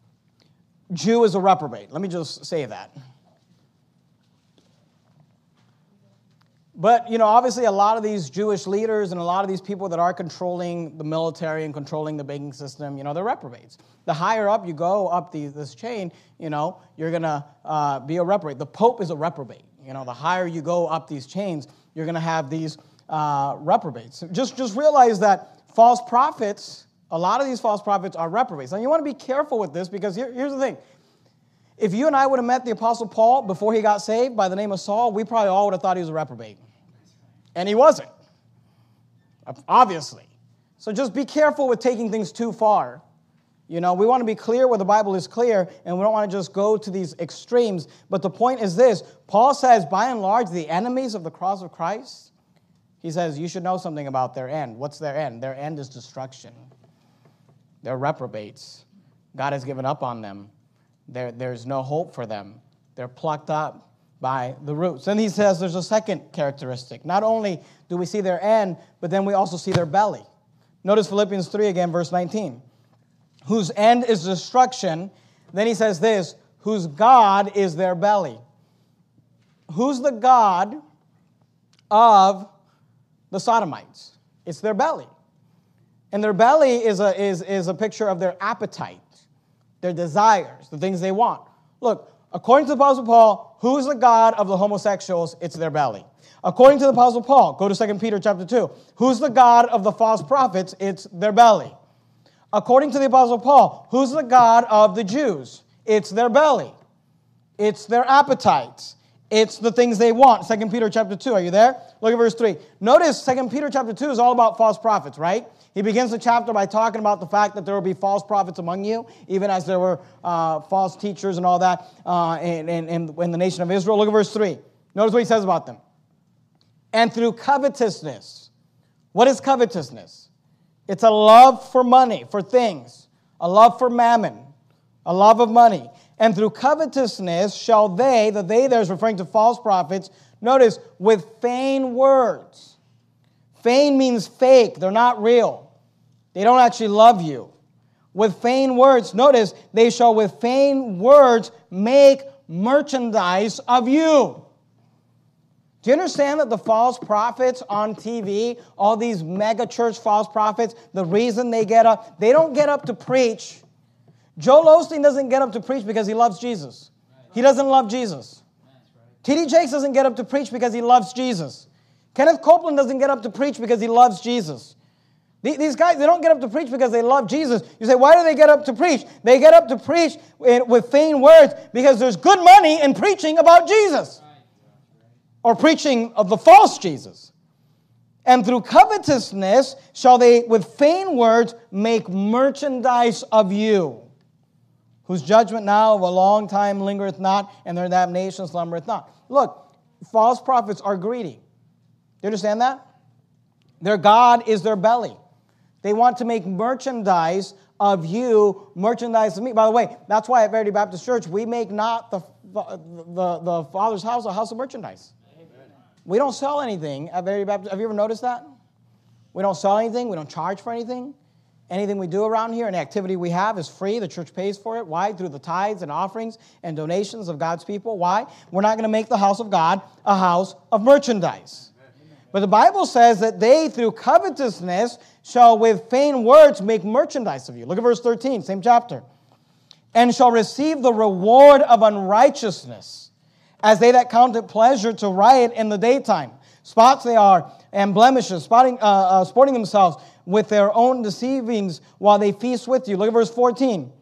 Jew is a reprobate. Let me just say that. But, obviously a lot of these Jewish leaders and a lot of these people that are controlling the military and controlling the banking system, they're reprobates. The higher up you go up this chain, you're going to be a reprobate. The Pope is a reprobate. The higher you go up these chains, you're going to have these reprobates. Just realize that false prophets, a lot of these false prophets are reprobates. Now, you want to be careful with this because here's the thing. If you and I would have met the Apostle Paul before he got saved by the name of Saul, we probably all would have thought he was a reprobate. And he wasn't, obviously. So just be careful with taking things too far. We want to be clear where the Bible is clear, and we don't want to just go to these extremes. But the point is this. Paul says, by and large, the enemies of the cross of Christ, he says, you should know something about their end. What's their end? Their end is destruction. They're reprobates. God has given up on them. There's no hope for them. They're plucked up by the roots. Then he says there's a second characteristic. Not only do we see their end, but then we also see their belly. Notice Philippians 3 again, verse 19. Whose end is destruction. Then he says this, whose God is their belly. Who's the God of the Sodomites? It's their belly. And their belly is a picture of their appetite, their desires, the things they want. Look, according to the Apostle Paul, who's the God of the homosexuals? It's their belly. According to the Apostle Paul, go to 2 Peter chapter 2. Who's the God of the false prophets? It's their belly. According to the Apostle Paul, who's the God of the Jews? It's their belly. It's their appetites. It's the things they want. 2 Peter chapter 2. Are you there? Look at verse 3. Notice 2 Peter chapter 2 is all about false prophets, right? He begins the chapter by talking about the fact that there will be false prophets among you, even as there were false teachers and all that in the nation of Israel. Look at verse 3. Notice what he says about them. And through covetousness. What is covetousness? It's a love for money, for things. A love for mammon. A love of money. And through covetousness shall they, the they there is referring to false prophets, notice, with vain words. Vain means fake. They're not real. They don't actually love you. With vain words, notice, they shall with vain words make merchandise of you. Do you understand that the false prophets on TV, all these mega church false prophets, the reason they get up, they don't get up to preach. Joel Osteen doesn't get up to preach because he loves Jesus. He doesn't love Jesus. T.D. Jakes doesn't get up to preach because he loves Jesus. Kenneth Copeland doesn't get up to preach because he loves Jesus. These guys, they don't get up to preach because they love Jesus. You say, why do they get up to preach? They get up to preach with vain words because there's good money in preaching about Jesus. Or preaching of the false Jesus. And through covetousness shall they with vain words make merchandise of you, whose judgment now of a long time lingereth not, and their damnation slumbereth not. Look, false prophets are greedy. Do you understand that? Their God is their belly. They want to make merchandise of you, merchandise of me. By the way, that's why at Verity Baptist Church, we make not the Father's house a house of merchandise. We don't sell anything at Verity Baptist. Have you ever noticed that? We don't sell anything. We don't charge for anything. Anything we do around here, any activity we have is free. The church pays for it. Why? Through the tithes and offerings and donations of God's people. Why? We're not going to make the house of God a house of merchandise. But the Bible says that they, through covetousness, shall with vain words make merchandise of you. Look at verse 13, same chapter. And shall receive the reward of unrighteousness, as they that count it pleasure to riot in the daytime. Spots they are, and blemishes, sporting themselves with their own deceivings while they feast with you. Look at verse 14.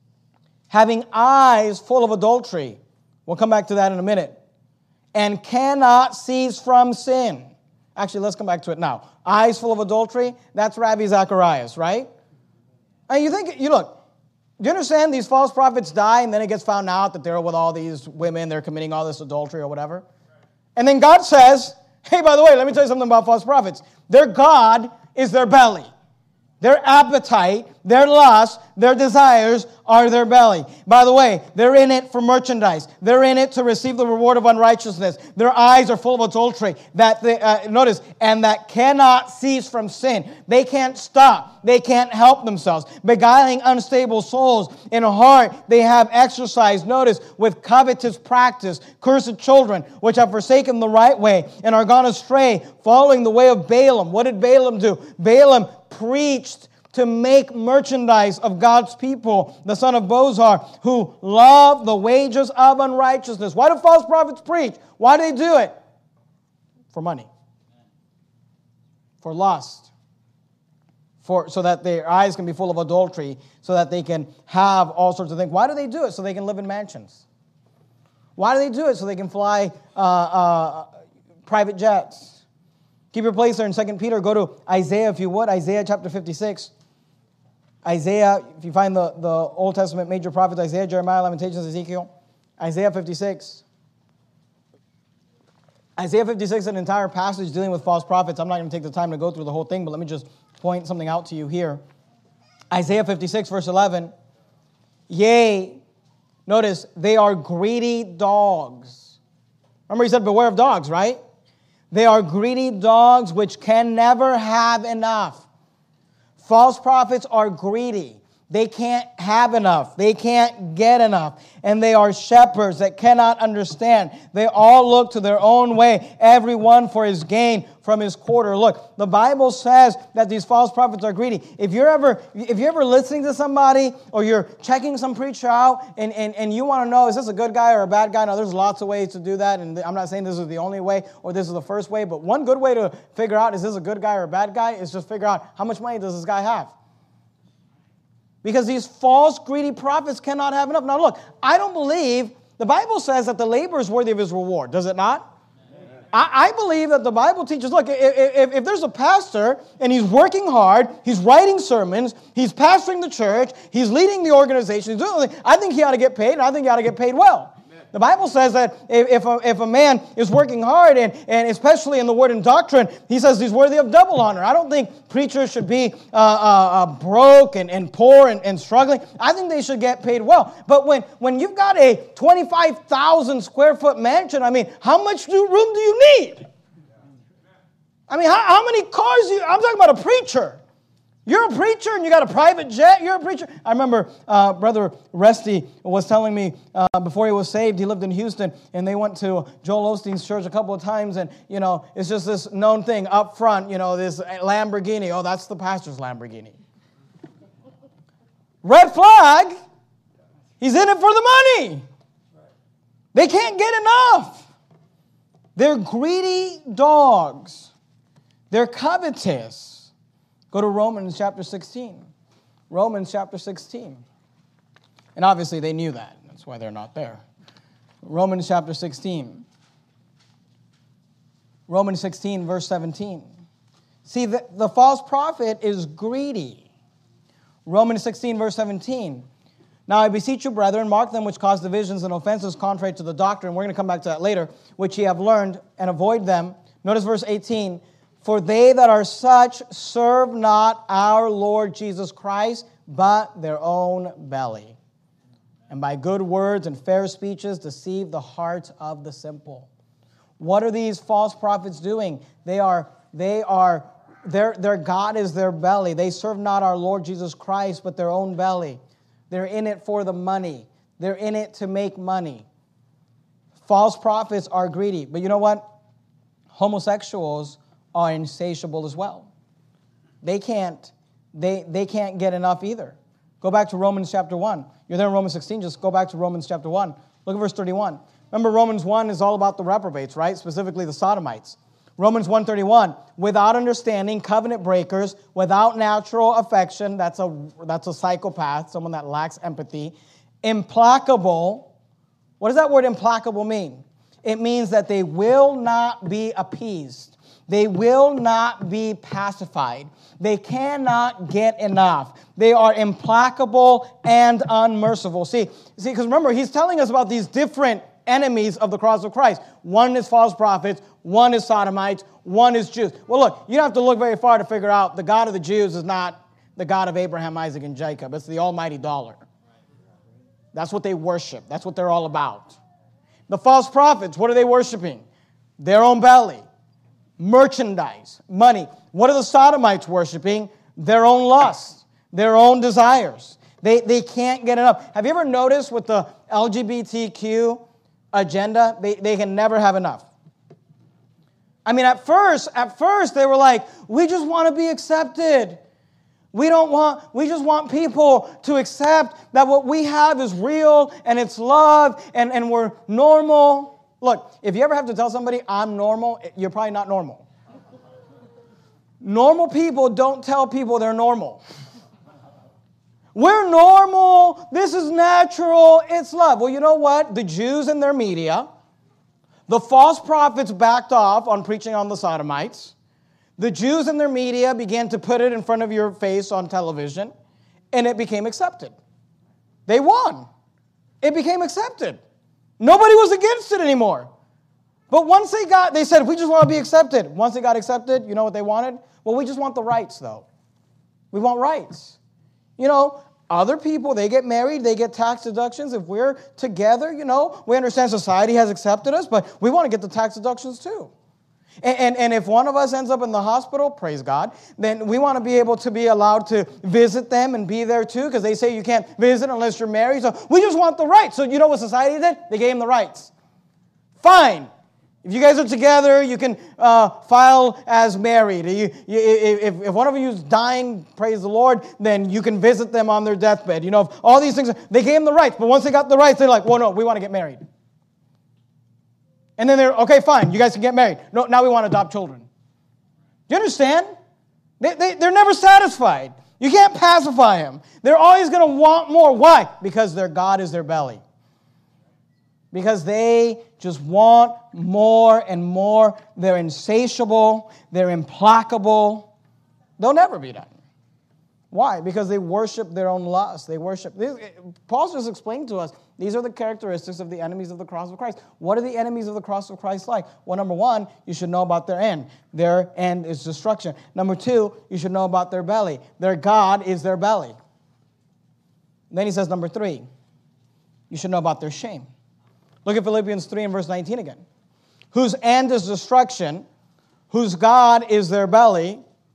Having eyes full of adultery. We'll come back to that in a minute. And cannot cease from sin. Actually, let's come back to it now. Eyes full of adultery, that's Rabbi Zacharias, right? And look, do you understand these false prophets die and then it gets found out that they're with all these women, they're committing all this adultery or whatever? And then God says, hey, by the way, let me tell you something about false prophets. Their God is their belly. Their appetite, their lust, their desires are their belly. By the way, they're in it for merchandise. They're in it to receive the reward of unrighteousness. Their eyes are full of adultery. Notice, and that cannot cease from sin. They can't stop. They can't help themselves. Beguiling unstable souls. In heart, they have exercised, notice, with covetous practice, cursed children, which have forsaken the right way and are gone astray, following the way of Balaam. What did Balaam do? Balaam preached to make merchandise of God's people, the son of Bozar, who love the wages of unrighteousness. Why do false prophets preach? Why do they do it? For money. For lust. So that their eyes can be full of adultery, so that they can have all sorts of things. Why do they do it? So they can live in mansions. Why do they do it? So they can fly private jets. Keep your place there in 2 Peter. Go to Isaiah if you would. Isaiah chapter 56. Isaiah, if you find the Old Testament major prophets, Isaiah, Jeremiah, Lamentations, Ezekiel. Isaiah 56. Isaiah 56 is an entire passage dealing with false prophets. I'm not going to take the time to go through the whole thing, but let me just point something out to you here. Isaiah 56, verse 11. Yea, notice, they are greedy dogs. Remember he said, beware of dogs, right? They are greedy dogs which can never have enough. False prophets are greedy. They can't have enough. They can't get enough. And they are shepherds that cannot understand. They all look to their own way, every one for his gain from his quarter. Look, the Bible says that these false prophets are greedy. If you're ever listening to somebody or you're checking some preacher out and you want to know, is this a good guy or a bad guy? Now, there's lots of ways to do that, and I'm not saying this is the only way or this is the first way, but one good way to figure out, is this a good guy or a bad guy, is just figure out how much money does this guy have? Because these false, greedy prophets cannot have enough. Now look, I don't believe, the Bible says that the labor is worthy of his reward, does it not? I believe that the Bible teaches, look, if there's a pastor and he's working hard, he's writing sermons, he's pastoring the church, he's leading the organization, he's doing, I think he ought to get paid, and I think he ought to get paid well. The Bible says that if a man is working hard, and especially in the word and doctrine, he says he's worthy of double honor. I don't think preachers should be broke and poor and struggling. I think they should get paid well. But when you've got a 25,000 square foot mansion, I mean, how much room do you need? I mean, how many cars do you... I'm talking about a preacher. You're a preacher and you got a private jet. You're a preacher. I remember Brother Resty was telling me before he was saved, he lived in Houston, and they went to Joel Osteen's church a couple of times, and, you know, it's just this known thing up front, you know, this Lamborghini. Oh, that's the pastor's Lamborghini. Red flag. He's in it for the money. They can't get enough. They're greedy dogs. They're covetous. Go to Romans chapter 16. Romans chapter 16. And obviously they knew that. That's why they're not there. Romans chapter 16. Romans 16, verse 17. See, the false prophet is greedy. Romans 16, verse 17. Now I beseech you, brethren, mark them which cause divisions and offenses contrary to the doctrine. We're going to come back to that later. Which ye have learned, and avoid them. Notice verse 18. For they that are such serve not our Lord Jesus Christ, but their own belly. And by good words and fair speeches deceive the hearts of the simple. What are these false prophets doing? Their God is their belly. They serve not our Lord Jesus Christ, but their own belly. They're in it for the money. They're in it to make money. False prophets are greedy. But you know what? Homosexuals are insatiable as well. They can't get enough either. Go back to Romans chapter 1. You're there in Romans 16, just go back to Romans chapter 1. Look at verse 31. Remember, Romans 1 is all about the reprobates, right? Specifically the sodomites. Romans 1:31, without understanding, covenant breakers, without natural affection, that's a psychopath, someone that lacks empathy, implacable. What does that word implacable mean? It means that they will not be appeased. They will not be pacified. They cannot get enough. They are implacable and unmerciful. See, because remember, he's telling us about these different enemies of the cross of Christ. One is false prophets, one is sodomites, one is Jews. Well, look, you don't have to look very far to figure out the God of the Jews is not the God of Abraham, Isaac, and Jacob. It's the almighty dollar. That's what they worship. That's what they're all about. The false prophets, what are they worshiping? Their own belly. Merchandise, money. What are the sodomites worshiping? Their own lusts, their own desires. They can't get enough. Have you ever noticed with the LGBTQ agenda, they can never have enough? I mean, at first they were like, we just want to be accepted. We just want people to accept that what we have is real and it's love and we're normal. Look, if you ever have to tell somebody, I'm normal, you're probably not normal. Normal people don't tell people they're normal. We're normal, this is natural, it's love. Well, you know what? The Jews and their media, the false prophets backed off on preaching on the sodomites. The Jews and their media began to put it in front of your face on television, and it became accepted. They won. It became accepted. Nobody was against it anymore. But once they said, we just want to be accepted. Once they got accepted, you know what they wanted? Well, we just want the rights, though. We want rights. You know, other people, they get married, they get tax deductions. If we're together, you know, we understand society has accepted us, but we want to get the tax deductions too. And if one of us ends up in the hospital, praise God, then we want to be able to be allowed to visit them and be there too, because they say you can't visit unless you're married. So we just want the rights. So you know what society did? They gave them the rights. Fine. If you guys are together, you can file as married. If one of you is dying, praise the Lord, then you can visit them on their deathbed. You know, all these things, they gave them the rights. But once they got the rights, they're like, well, no, we want to get married. And then they're, okay, fine, you guys can get married. No, now we want to adopt children. Do you understand? They're never satisfied. You can't pacify them. They're always going to want more. Why? Because their God is their belly. Because they just want more and more. They're insatiable. They're implacable. They'll never be done. Why? Because they worship their own lust. They worship. Paul's just explained to us, these are the characteristics of the enemies of the cross of Christ. What are the enemies of the cross of Christ like? Well, number one, you should know about their end. Their end is destruction. Number two, you should know about their belly. Their God is their belly. Then he says, number three, you should know about their shame. Look at Philippians 3 and verse 19 again. Whose end is destruction, whose God is their belly.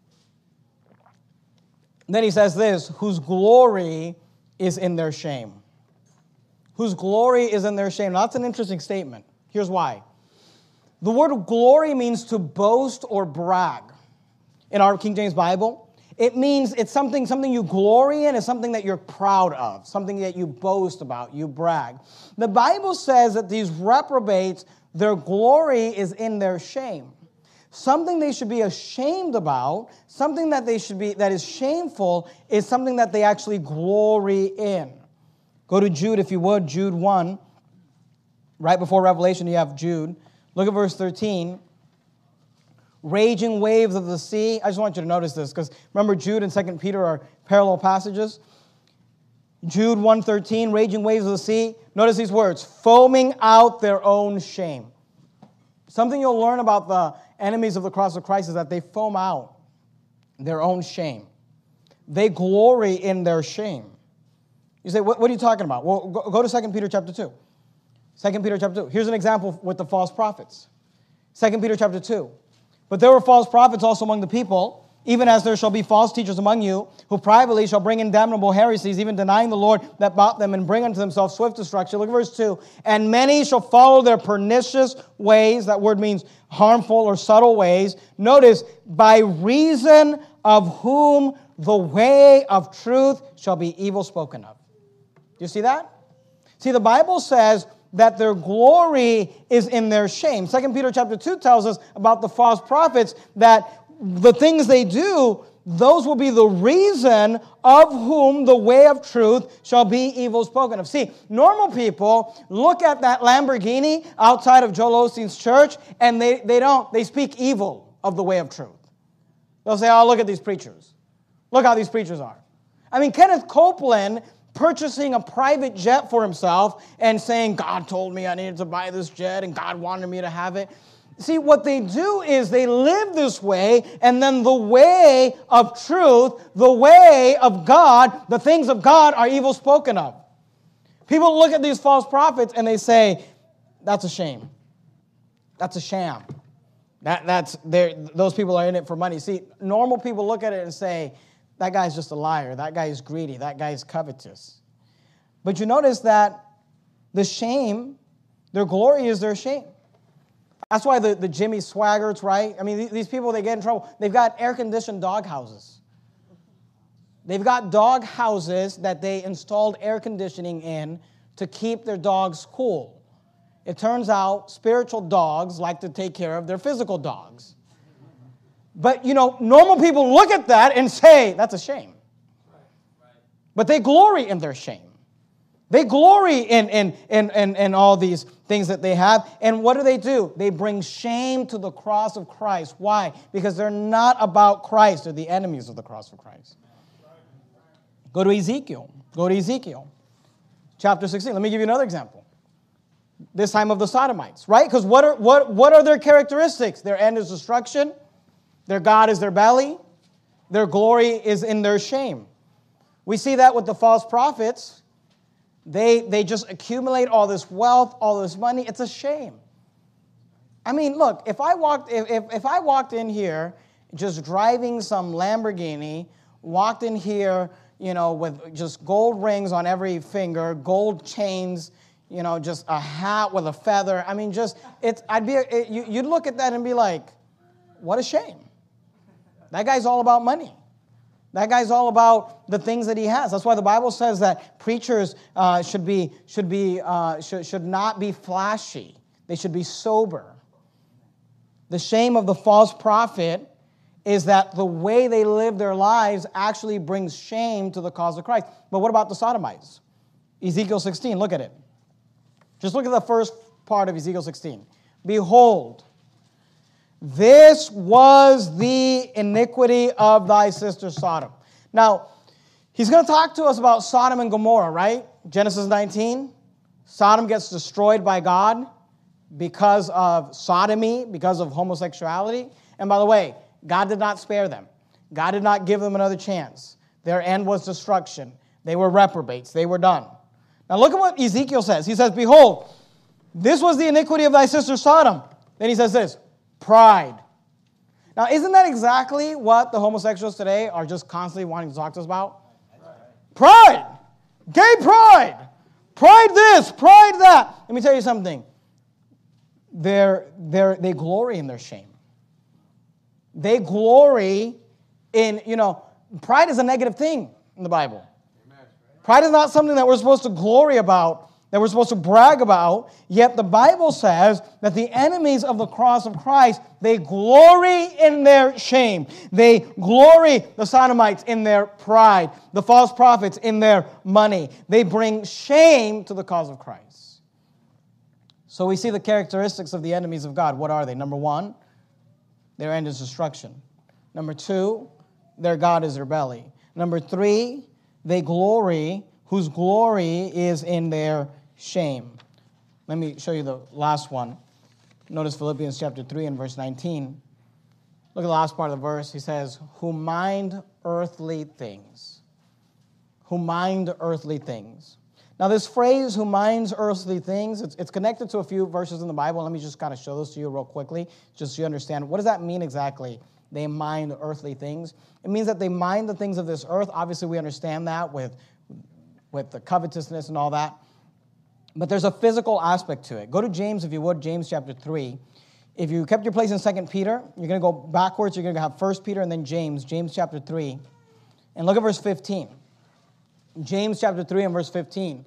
Then he says this, whose glory is in their shame. Whose glory is in their shame. Now, that's an interesting statement. Here's why. The word glory means to boast or brag. In our King James Bible, it means it's something you glory in, it's something that you're proud of, something that you boast about, you brag. The Bible says that these reprobates, their glory is in their shame. Something they should be ashamed about, something that is shameful, is something that they actually glory in. Go to Jude, if you would, Jude 1. Right before Revelation, you have Jude. Look at verse 13. Raging waves of the sea. I just want you to notice this, because remember Jude and 2 Peter are parallel passages. Jude 1:13, raging waves of the sea. Notice these words, foaming out their own shame. Something you'll learn about the enemies of the cross of Christ is that they foam out their own shame. They glory in their shame. You say, what are you talking about? Well, go to 2 Peter chapter 2. 2 Peter chapter 2. Here's an example with the false prophets. 2 Peter chapter 2. But there were false prophets also among the people, even as there shall be false teachers among you, who privately shall bring in damnable heresies, even denying the Lord that bought them, and bring unto themselves swift destruction. Look at verse 2. And many shall follow their pernicious ways. That word means harmful or subtle ways. Notice, by reason of whom the way of truth shall be evil spoken of. Do you see that? See, the Bible says that their glory is in their shame. 2 Peter chapter 2 tells us about the false prophets that the things they do, those will be the reason of whom the way of truth shall be evil spoken of. See, normal people look at that Lamborghini outside of Joel Osteen's church and they speak evil of the way of truth. They'll say, oh, look at these preachers. Look how these preachers are. I mean, Kenneth Copeland purchasing a private jet for himself and saying, God told me I needed to buy this jet and God wanted me to have it. See, what they do is they live this way, and then the way of truth, the way of God, the things of God are evil spoken of. People look at these false prophets and they say, that's a shame. That's a sham. Those people are in it for money. See, normal people look at it and say, that guy's just a liar. That guy is greedy. That guy is covetous. But you notice that the shame, their glory is their shame. That's why the Jimmy Swaggarts, right? I mean, these people, they get in trouble. They've got air-conditioned dog houses. They've got dog houses that they installed air conditioning in to keep their dogs cool. It turns out spiritual dogs like to take care of their physical dogs. But, normal people look at that and say, that's a shame. But they glory in their shame. They glory in all these things that they have. And what do? They bring shame to the cross of Christ. Why? Because they're not about Christ. They're the enemies of the cross of Christ. Go to Ezekiel. Chapter 16. Let me give you another example. This time of the Sodomites, right? Because what are their characteristics? Their end is destruction. Their God is their belly. Their glory is in their shame. We see that with the false prophets. They just accumulate all this wealth, all this money. It's a shame. I mean, look, if I walked in here just driving some Lamborghini, walked in here, with just gold rings on every finger, gold chains, just a hat with a feather. I mean, you'd look at that and be like, what a shame. That guy's all about money. That guy's all about the things that he has. That's why the Bible says that preachers should not be flashy. They should be sober. The shame of the false prophet is that the way they live their lives actually brings shame to the cause of Christ. But what about the Sodomites? Ezekiel 16, look at it. Just look at the first part of Ezekiel 16. Behold, this was the iniquity of thy sister Sodom. Now, he's going to talk to us about Sodom and Gomorrah, right? Genesis 19. Sodom gets destroyed by God because of sodomy, because of homosexuality. And by the way, God did not spare them. God did not give them another chance. Their end was destruction. They were reprobates. They were done. Now look at what Ezekiel says. He says, behold, this was the iniquity of thy sister Sodom. Then he says this, pride. Now isn't that exactly what the homosexuals today are just constantly wanting to talk to us about? Pride. Gay pride. Pride this, pride that. Let me tell you something. They glory in their shame. They glory in, pride is a negative thing in the Bible. Pride is not something that we're supposed to glory about, that we're supposed to brag about. Yet the Bible says that the enemies of the cross of Christ, they glory in their shame. They glory, the Sodomites, in their pride. The false prophets in their money. They bring shame to the cause of Christ. So we see the characteristics of the enemies of God. What are they? Number one, their end is destruction. Number two, their God is their belly. Number three, they glory, whose glory is in their shame. Let me show you the last one. Notice Philippians chapter 3 and verse 19. Look at the last part of the verse. He says, who mind earthly things. Who mind earthly things. Now this phrase, who minds earthly things, it's connected to a few verses in the Bible. Let me just kind of show those to you real quickly, just so you understand. What does that mean exactly? They mind earthly things. It means that they mind the things of this earth. Obviously, we understand that with the covetousness and all that. But there's a physical aspect to it. Go to James, if you would, James chapter 3. If you kept your place in 2 Peter, you're going to go backwards. You're going to have 1 Peter and then James chapter 3. And look at verse 15. James chapter 3 and verse 15.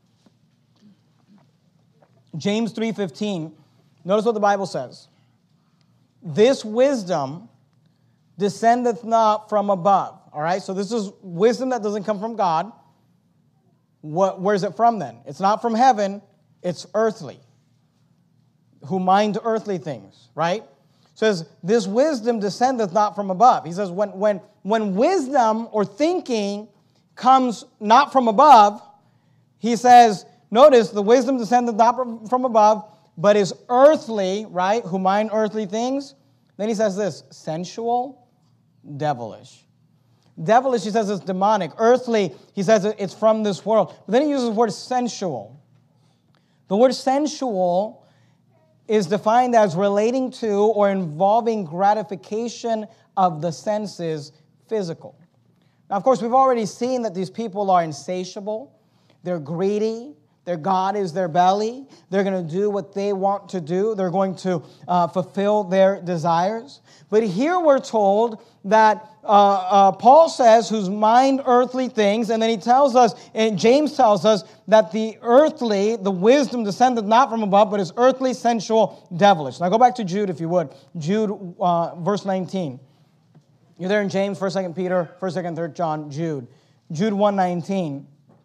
James 3:15. Notice what the Bible says. This wisdom descendeth not from above. All right, so this is wisdom that doesn't come from God. Where's it from then? It's not from heaven, it's earthly. Who mind earthly things, right? It says, this wisdom descendeth not from above. He says, when wisdom or thinking comes not from above, he says, notice, the wisdom descendeth not from above, but is earthly, right? Who mind earthly things. Then he says this, sensual, devilish. Devilish, he says, is demonic. Earthly, he says it's from this world. But then he uses the word sensual. The word sensual is defined as relating to or involving gratification of the senses, physical. Now, of course, we've already seen that these people are insatiable. They're greedy. Their God is their belly. They're going to do what they want to do. They're going to fulfill their desires. But here we're told that Paul says, whose mind earthly things, and then he tells us, and James tells us, that the earthly, the wisdom descended not from above, but is earthly, sensual, devilish. Now go back to Jude, if you would. Jude, verse 19. You're there in James, 1st, 2nd Peter, 1st, 2nd, 3rd John, Jude. Jude 1:19.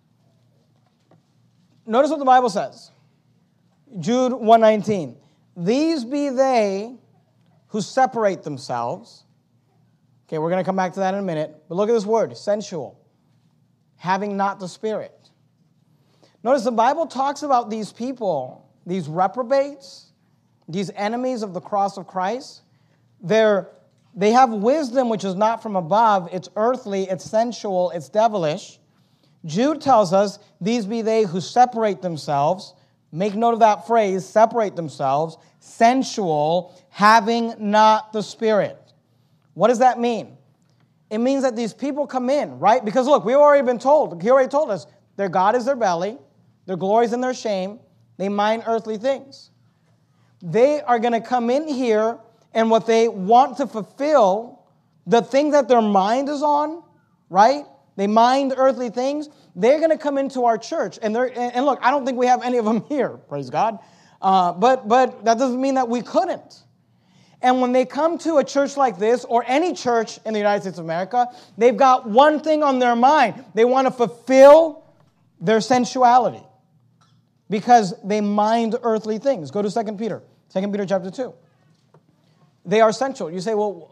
Notice what the Bible says. Jude 1:19. These be they who separate themselves. Okay, we're going to come back to that in a minute. But look at this word, sensual. Having not the Spirit. Notice the Bible talks about these people, these reprobates, these enemies of the cross of Christ. They have wisdom which is not from above. It's earthly, it's sensual, it's devilish. Jude tells us, these be they who separate themselves. Make note of that phrase, separate themselves. Sensual, having not the Spirit. What does that mean? It means that these people come in, right? Because look, we've already been told, he already told us, their God is their belly, their glory is in their shame, they mind earthly things. They are going to come in here, and what they want to fulfill, the thing that their mind is on, right? They mind earthly things. They're going to come into our church. And look, I don't think we have any of them here, praise God. But that doesn't mean that we couldn't. And when they come to a church like this, or any church in the United States of America, they've got one thing on their mind. They want to fulfill their sensuality because they mind earthly things. Go to 2 Peter. 2 Peter chapter 2. They are sensual. You say, well,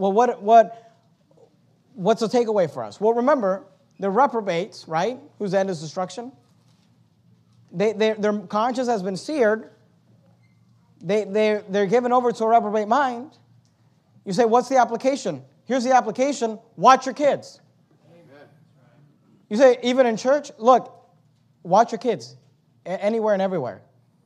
what's the takeaway for us? Well, remember, they're reprobates, right? Whose end is destruction. Their conscience has been seared. They're given over to a reprobate mind. You say, what's the application? Here's the application. Watch your kids. Amen. You say, even in church? Look, watch your kids. Anywhere and everywhere.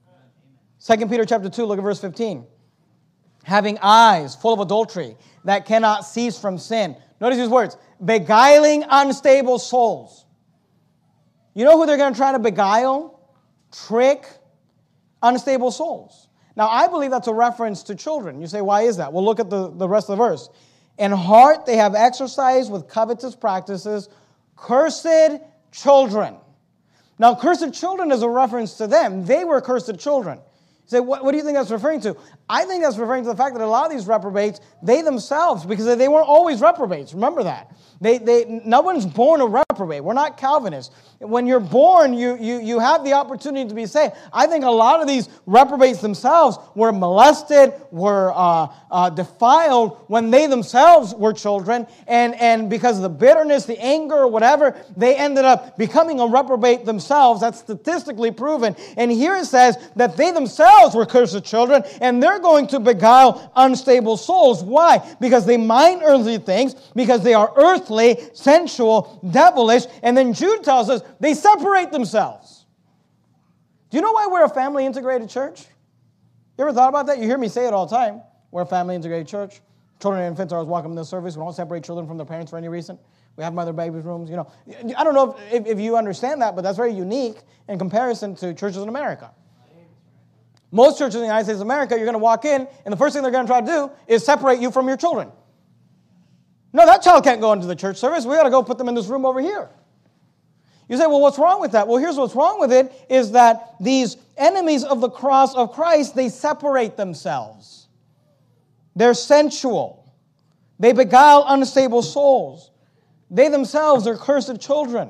2 Peter chapter 2, look at verse 15. Having eyes full of adultery that cannot cease from sin. Notice these words. Beguiling unstable souls. You know who they're going to try to beguile? Trick unstable souls. Now, I believe that's a reference to children. You say, why is that? Well, look at the rest of the verse. In heart they have exercised with covetous practices, cursed children. Now, cursed children is a reference to them. They were cursed children. You say, what do you think that's referring to? I think that's referring to the fact that a lot of these reprobates, they themselves, because they weren't always reprobates. Remember that. No one's born a reprobate. We're not Calvinists. When you're born, you have the opportunity to be saved. I think a lot of these reprobates themselves were molested, were defiled when they themselves were children. And because of the bitterness, the anger, or whatever, they ended up becoming a reprobate themselves. That's statistically proven. And here it says that they themselves were cursed children, and they're going to beguile unstable souls. Why? Because they mind earthly things, because they are earthly, sensual, devilish, and then Jude tells us they separate themselves. Do you know why we're a family integrated church? You ever thought about that? You hear me say it all the time. We're a family integrated church. Children and infants are always welcome in this service. We don't separate children from their parents for any reason. We have mother babies rooms. You know, I don't know if you understand that, but that's very unique in comparison to churches in America. Most churches in the United States of America, you're going to walk in, and the first thing they're going to try to do is separate you from your children. No, that child can't go into the church service. We got to go put them in this room over here. You say, well, what's wrong with that? Well, here's what's wrong with it, is that these enemies of the cross of Christ, they separate themselves. They're sensual. They beguile unstable souls. They themselves are cursed children.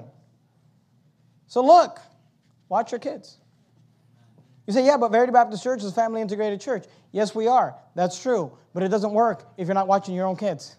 So look, watch your kids. You say, yeah, but Verity Baptist Church is a family integrated church. Yes, we are. That's true. But it doesn't work if you're not watching your own kids.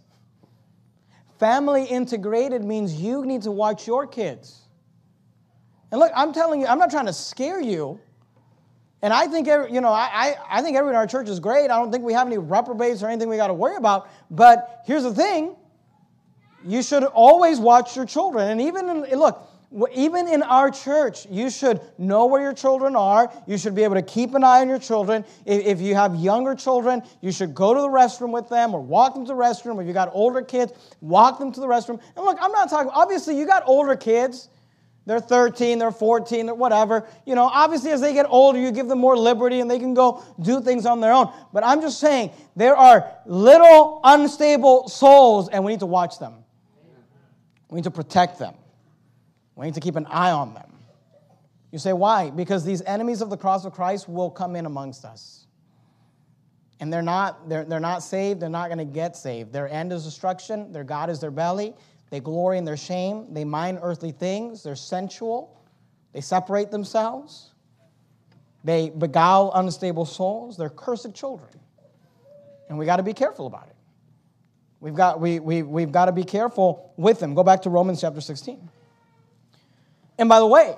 Family integrated means you need to watch your kids. And look, I'm telling you, I'm not trying to scare you. And I think, I think everyone in our church is great. I don't think we have any reprobates or anything we got to worry about. But here's the thing. You should always watch your children. And even in our church, you should know where your children are. You should be able to keep an eye on your children. If you have younger children, you should go to the restroom with them or walk them to the restroom. If you got older kids, walk them to the restroom. And look, I'm not talking, obviously you got older kids. They're 13, they're 14, they're whatever. You know, obviously as they get older, you give them more liberty and they can go do things on their own. But I'm just saying, there are little unstable souls and we need to watch them. We need to protect them. We need to keep an eye on them. You say, why? Because these enemies of the cross of Christ will come in amongst us. And they're not saved. They're not going to get saved. Their end is destruction. Their God is their belly. They glory in their shame. They mind earthly things. They're sensual. They separate themselves. They beguile unstable souls. They're cursed children. And we got to be careful about it. We've got to be careful with them. Go back to Romans chapter 16. And by the way,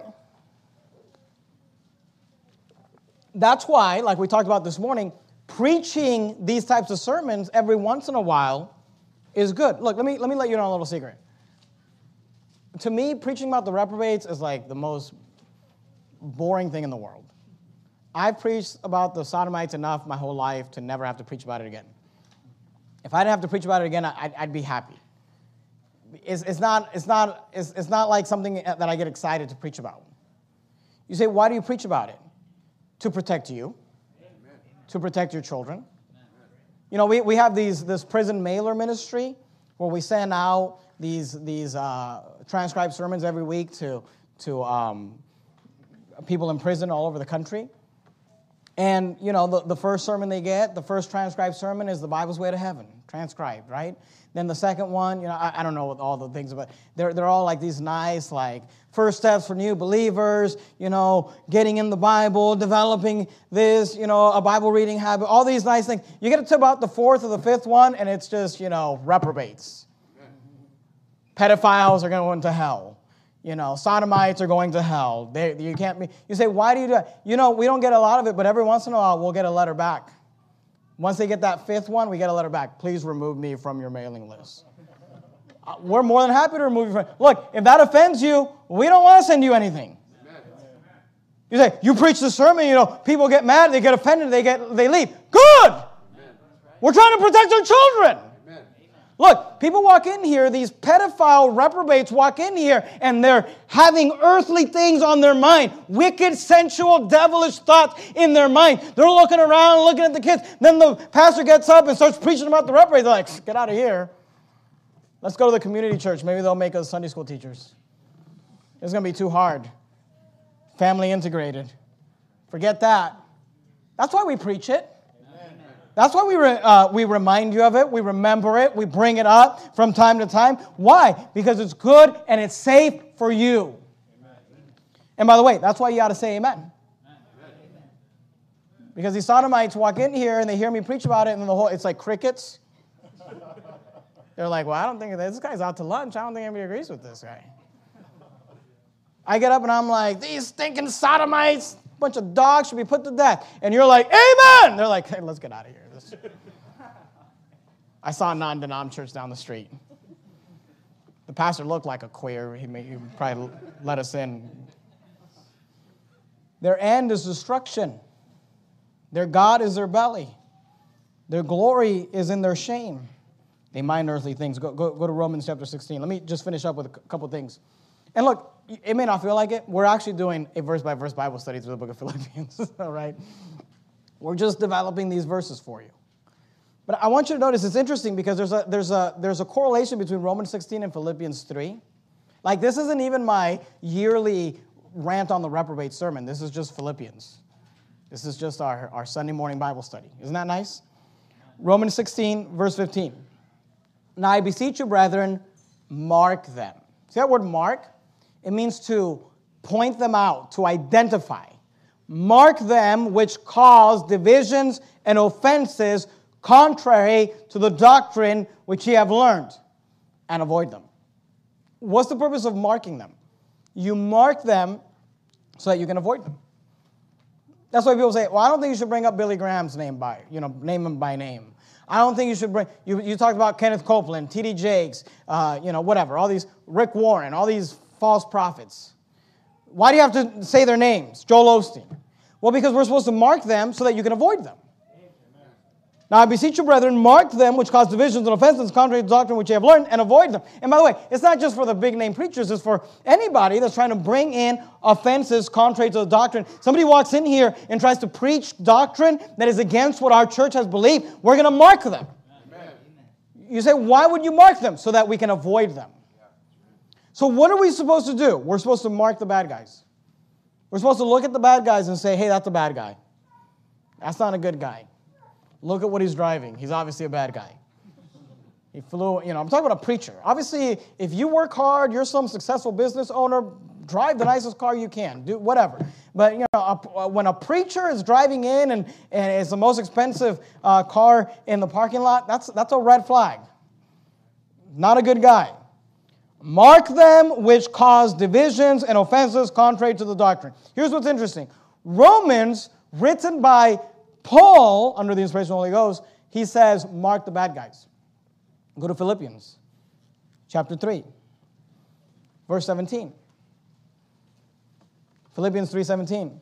that's why, like we talked about this morning, preaching these types of sermons every once in a while is good. Look, let me let you know a little secret. To me, preaching about the reprobates is like the most boring thing in the world. I've preached about the Sodomites enough my whole life to never have to preach about it again. If I didn't have to preach about it again, I'd be happy. It's not like something that I get excited to preach about. You say, why do you preach about it? To protect you. Amen. To protect your children. Amen. You know, we have this prison mailer ministry where we send out these transcribed sermons every week to people in prison all over the country. And, the first sermon they get, the first transcribed sermon is the Bible's way to heaven, transcribed, right? Then the second one, I don't know what all the things, but they're all like these nice, like, first steps for new believers, getting in the Bible, developing this, a Bible reading habit, all these nice things. You get to about the fourth or the fifth one, and it's just, reprobates. Pedophiles are going to hell. Sodomites are going to hell. You can't be. You say, why do you do that? We don't get a lot of it, but every once in a while we'll get a letter back. Once they get that fifth one, we get a letter back. Please remove me from your mailing list. We're more than happy to remove you from. Look, if that offends you, we don't want to send you anything. You say, you preach the sermon, people get mad, they get offended, they leave. Good! We're trying to protect our children. Look, people walk in here, these pedophile reprobates walk in here, and they're having earthly things on their mind. Wicked, sensual, devilish thoughts in their mind. They're looking around, looking at the kids. Then the pastor gets up and starts preaching about the reprobates. They're like, get out of here. Let's go to the community church. Maybe they'll make us Sunday school teachers. It's going to be too hard. Family integrated. Forget that. That's why we preach it. That's why we remind you of it, we remember it, we bring it up from time to time. Why? Because it's good and it's safe for you. Amen. And by the way, that's why you ought to say amen. Amen. Because these sodomites walk in here and they hear me preach about it, and it's like crickets. They're like, well, I don't think this guy's out to lunch. I don't think anybody agrees with this guy. I get up and I'm like, these stinking sodomites, bunch of dogs, should be put to death. And you're like, amen! They're like, hey, let's get out of here. I saw a non-denom church down the street. The pastor looked like a queer. He probably let us in. Their end is destruction. Their God is their belly. Their glory is in their shame. They mind earthly things. Go to Romans chapter 16. Let me just finish up with a couple things. And look, it may not feel like it. We're actually doing a verse-by-verse Bible study through the book of Philippians. All right? We're just developing these verses for you. But I want you to notice it's interesting because there's a correlation between Romans 16 and Philippians 3. Like, this isn't even my yearly rant on the reprobate sermon. This is just Philippians. This is just our Sunday morning Bible study. Isn't that nice? Romans 16, verse 15. Now I beseech you, brethren, mark them. See that word mark? It means to point them out, to identify. Mark them which cause divisions and offenses contrary to the doctrine which ye have learned, and avoid them. What's the purpose of marking them? You mark them so that you can avoid them. That's why people say, well, I don't think you should bring up Billy Graham's name name him by name. I don't think you should bring, you talked about Kenneth Copeland, T.D. Jakes, whatever, all these, Rick Warren, all these false prophets. Why do you have to say their names? Joel Osteen. Well, because we're supposed to mark them so that you can avoid them. Now I beseech you, brethren, mark them which cause divisions and offenses contrary to the doctrine which you have learned, and avoid them. And by the way, it's not just for the big-name preachers. It's for anybody that's trying to bring in offenses contrary to the doctrine. Somebody walks in here and tries to preach doctrine that is against what our church has believed. We're going to mark them. Amen. You say, why would you mark them? So that we can avoid them. So what are we supposed to do? We're supposed to mark the bad guys. We're supposed to look at the bad guys and say, hey, that's a bad guy. That's not a good guy. Look at what he's driving. He's obviously a bad guy. He flew, I'm talking about a preacher. Obviously, if you work hard, you're some successful business owner, drive the nicest car you can. Do whatever. But, when a preacher is driving in and it's the most expensive car in the parking lot, that's a red flag. Not a good guy. Mark them which cause divisions and offenses contrary to the doctrine. Here's what's interesting. Romans, written by Paul, under the inspiration of the Holy Ghost, he says, mark the bad guys. Go to Philippians, chapter 3, verse 17. Philippians 3:17.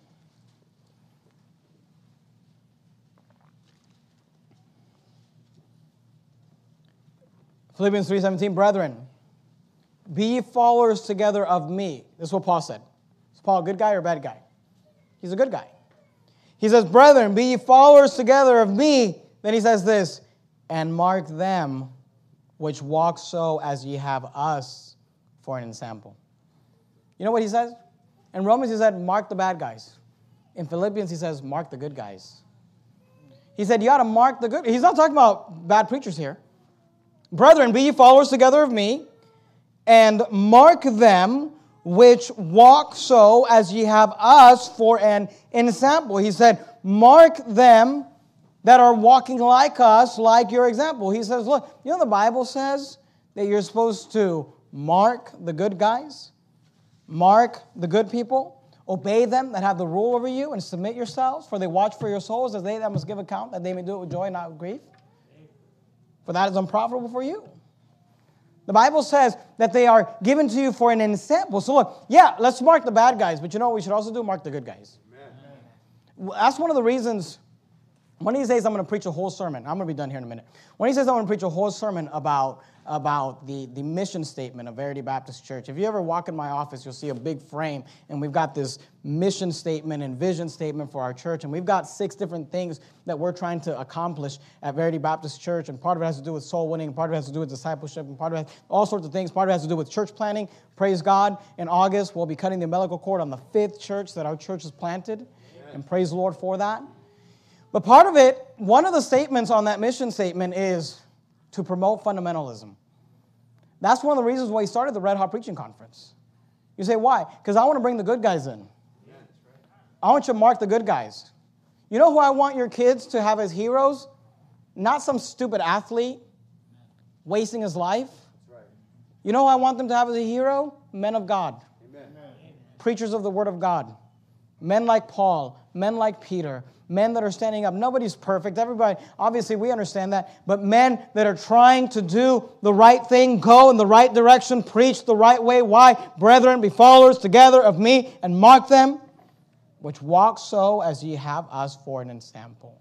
Philippians 3:17, brethren, be ye followers together of me. This is what Paul said. Is Paul a good guy or a bad guy? He's a good guy. He says, brethren, be ye followers together of me. Then he says this, and mark them which walk so as ye have us for an ensample. You know what he says? In Romans he said, mark the bad guys. In Philippians, he says, mark the good guys. He said, you got to mark the good. He's not talking about bad preachers here. Brethren, be ye followers together of me, and mark them which walk so as ye have us for an ensample. He said, mark them that are walking like us, like your example. He says, look, you know the Bible says that you're supposed to mark the good guys, mark the good people, obey them that have the rule over you, and submit yourselves, for they watch for your souls as they that must give account, that they may do it with joy and not with grief. For that is unprofitable for you. The Bible says that they are given to you for an ensample. So look, yeah, let's mark the bad guys, but you know what we should also do? Mark the good guys. Amen. That's one of the reasons. One of these days I'm going to preach a whole sermon. I'm going to be done here in a minute. One of these days I'm going to preach a whole sermon about the mission statement of Verity Baptist Church. If you ever walk in my office, you'll see a big frame, and we've got this mission statement and vision statement for our church, and we've got 6 different things that we're trying to accomplish at Verity Baptist Church, and part of it has to do with soul winning, part of it has to do with discipleship, and part of it has all sorts of things. Part of it has to do with church planning. Praise God. In August, we'll be cutting the umbilical cord on the 5th church that our church has planted, and praise the Lord for that. But part of it, one of the statements on that mission statement is to promote fundamentalism. That's one of the reasons why he started the Red Hot Preaching Conference. You say, why? Because I want to bring the good guys in. I want you to mark the good guys. You know who I want your kids to have as heroes? Not some stupid athlete wasting his life. You know who I want them to have as a hero? Men of God. Amen. Preachers of the Word of God. Men like Paul, men like Peter, men that are standing up. Nobody's perfect. Everybody, obviously we understand that. But men that are trying to do the right thing, go in the right direction, preach the right way. Why? Brethren, be followers together of me, and mark them, which walk so as ye have us for an ensample.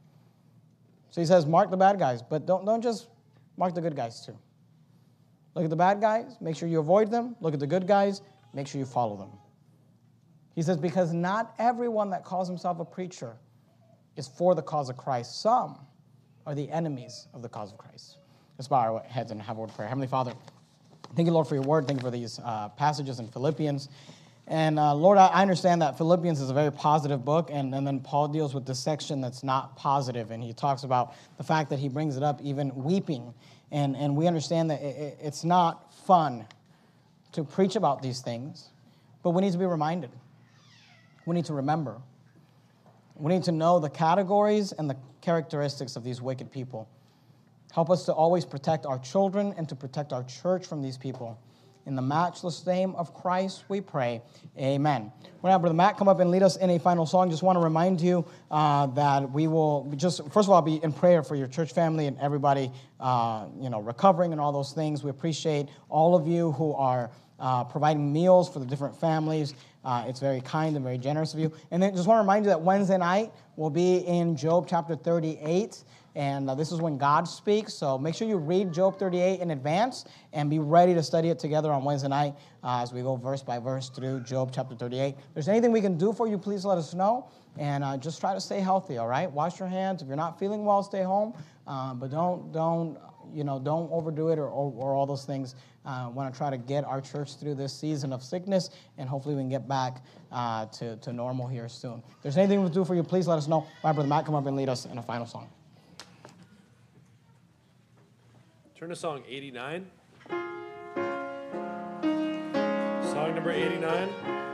So he says, mark the bad guys, but don't just mark the good guys too. Look at the bad guys, make sure you avoid them. Look at the good guys, make sure you follow them. He says, because not everyone that calls himself a preacher is for the cause of Christ. Some are the enemies of the cause of Christ. Let's bow our heads and have a word of prayer. Heavenly Father, thank you, Lord, for your word. Thank you for these passages in Philippians. And Lord, I understand that Philippians is a very positive book, and then Paul deals with this section that's not positive, and he talks about the fact that he brings it up even weeping. And we understand that it's not fun to preach about these things, but we need to be reminded. We need to remember. We need to know the categories and the characteristics of these wicked people. Help us to always protect our children and to protect our church from these people. In the matchless name of Christ, we pray. Amen. We're going to have Brother Matt come up and lead us in a final song. Just want to remind you that we will just, first of all, be in prayer for your church family and everybody, recovering and all those things. We appreciate all of you who are providing meals for the different families. It's very kind and very generous of you. And then just want to remind you that Wednesday night will be in Job chapter 38. And this is when God speaks. So make sure you read Job 38 in advance and be ready to study it together on Wednesday night as we go verse by verse through Job chapter 38. If there's anything we can do for you, please let us know. And just try to stay healthy, all right? Wash your hands. If you're not feeling well, stay home. But don't overdo it or all those things. Want to try to get our church through this season of sickness, and hopefully we can get back to normal here soon. If there's anything we can do for you, please let us know. All right, Brother Matt, come up and lead us in a final song. Turn to song 89. Song number 89.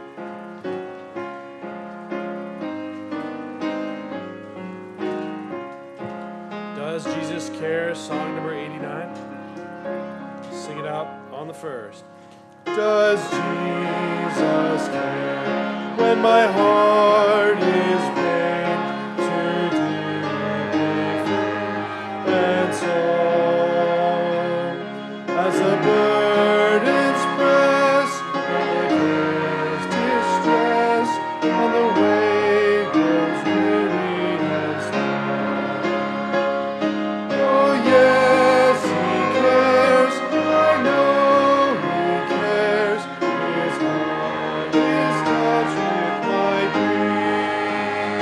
Does Jesus Care? Song number 89. Sing it out on the first. Does Jesus care when my heart is pained to deeply feel and so? As the burdens press, and the cares distress, and the way grows weary and slow. Oh yes, He cares, I know He cares. His heart is touched with my grief.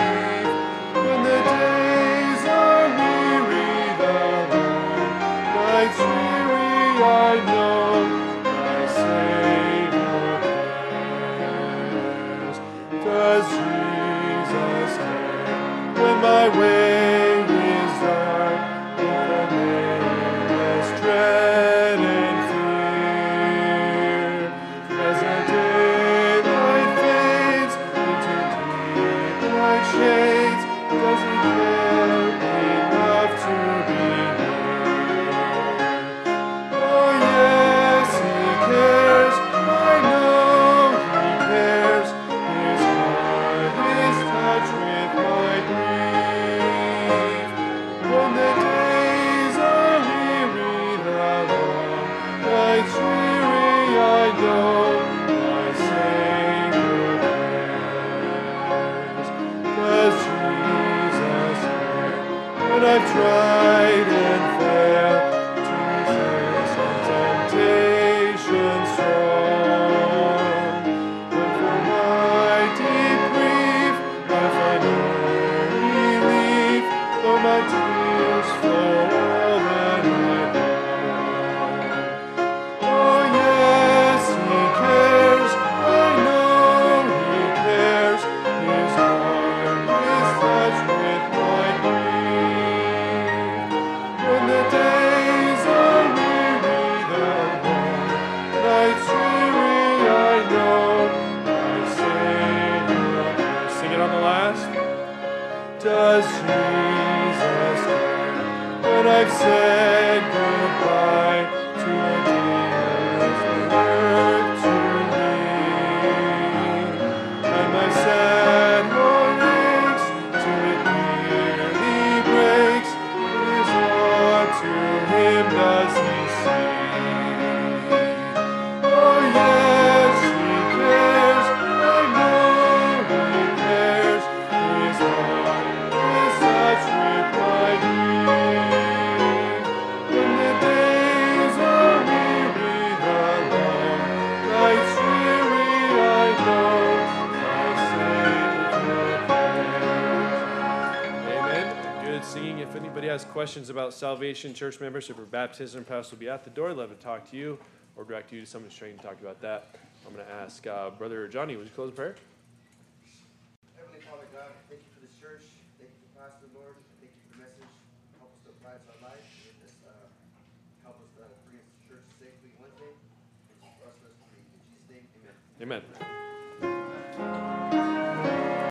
when I've tried and failed to resist on temptation strong. When for my deep grief I find no relief, though my tears flow all the night long. Oh yes, He cares, I know He cares. His heart is touched with my grief. When the days are weary, the long nights dreary, I know my Savior cares. Sing it on the last. Does Jesus care when I've said goodbye to the dearest earth to me? And my sad heart aches till it nearly breaks. His heart to Him does He see? Oh yes, He cares, I know He cares. His heart is touched with my grief. When the days are weary, the long nights dreary, I know my Savior cares. Amen. Good singing. If anybody has questions about salvation, church membership, or baptism, Pastor will be at the door. Love to talk to you or direct you to someone trained to talk about that. I'm going to ask Brother Johnny, would you close in prayer? Heavenly Father God, thank you for this church. Thank you for Pastor, Lord. Thank you for the message. Help us to apply it to our life. And just help us to bring us to church safely Wednesday. And trust us to be. In Jesus' name, amen. Amen.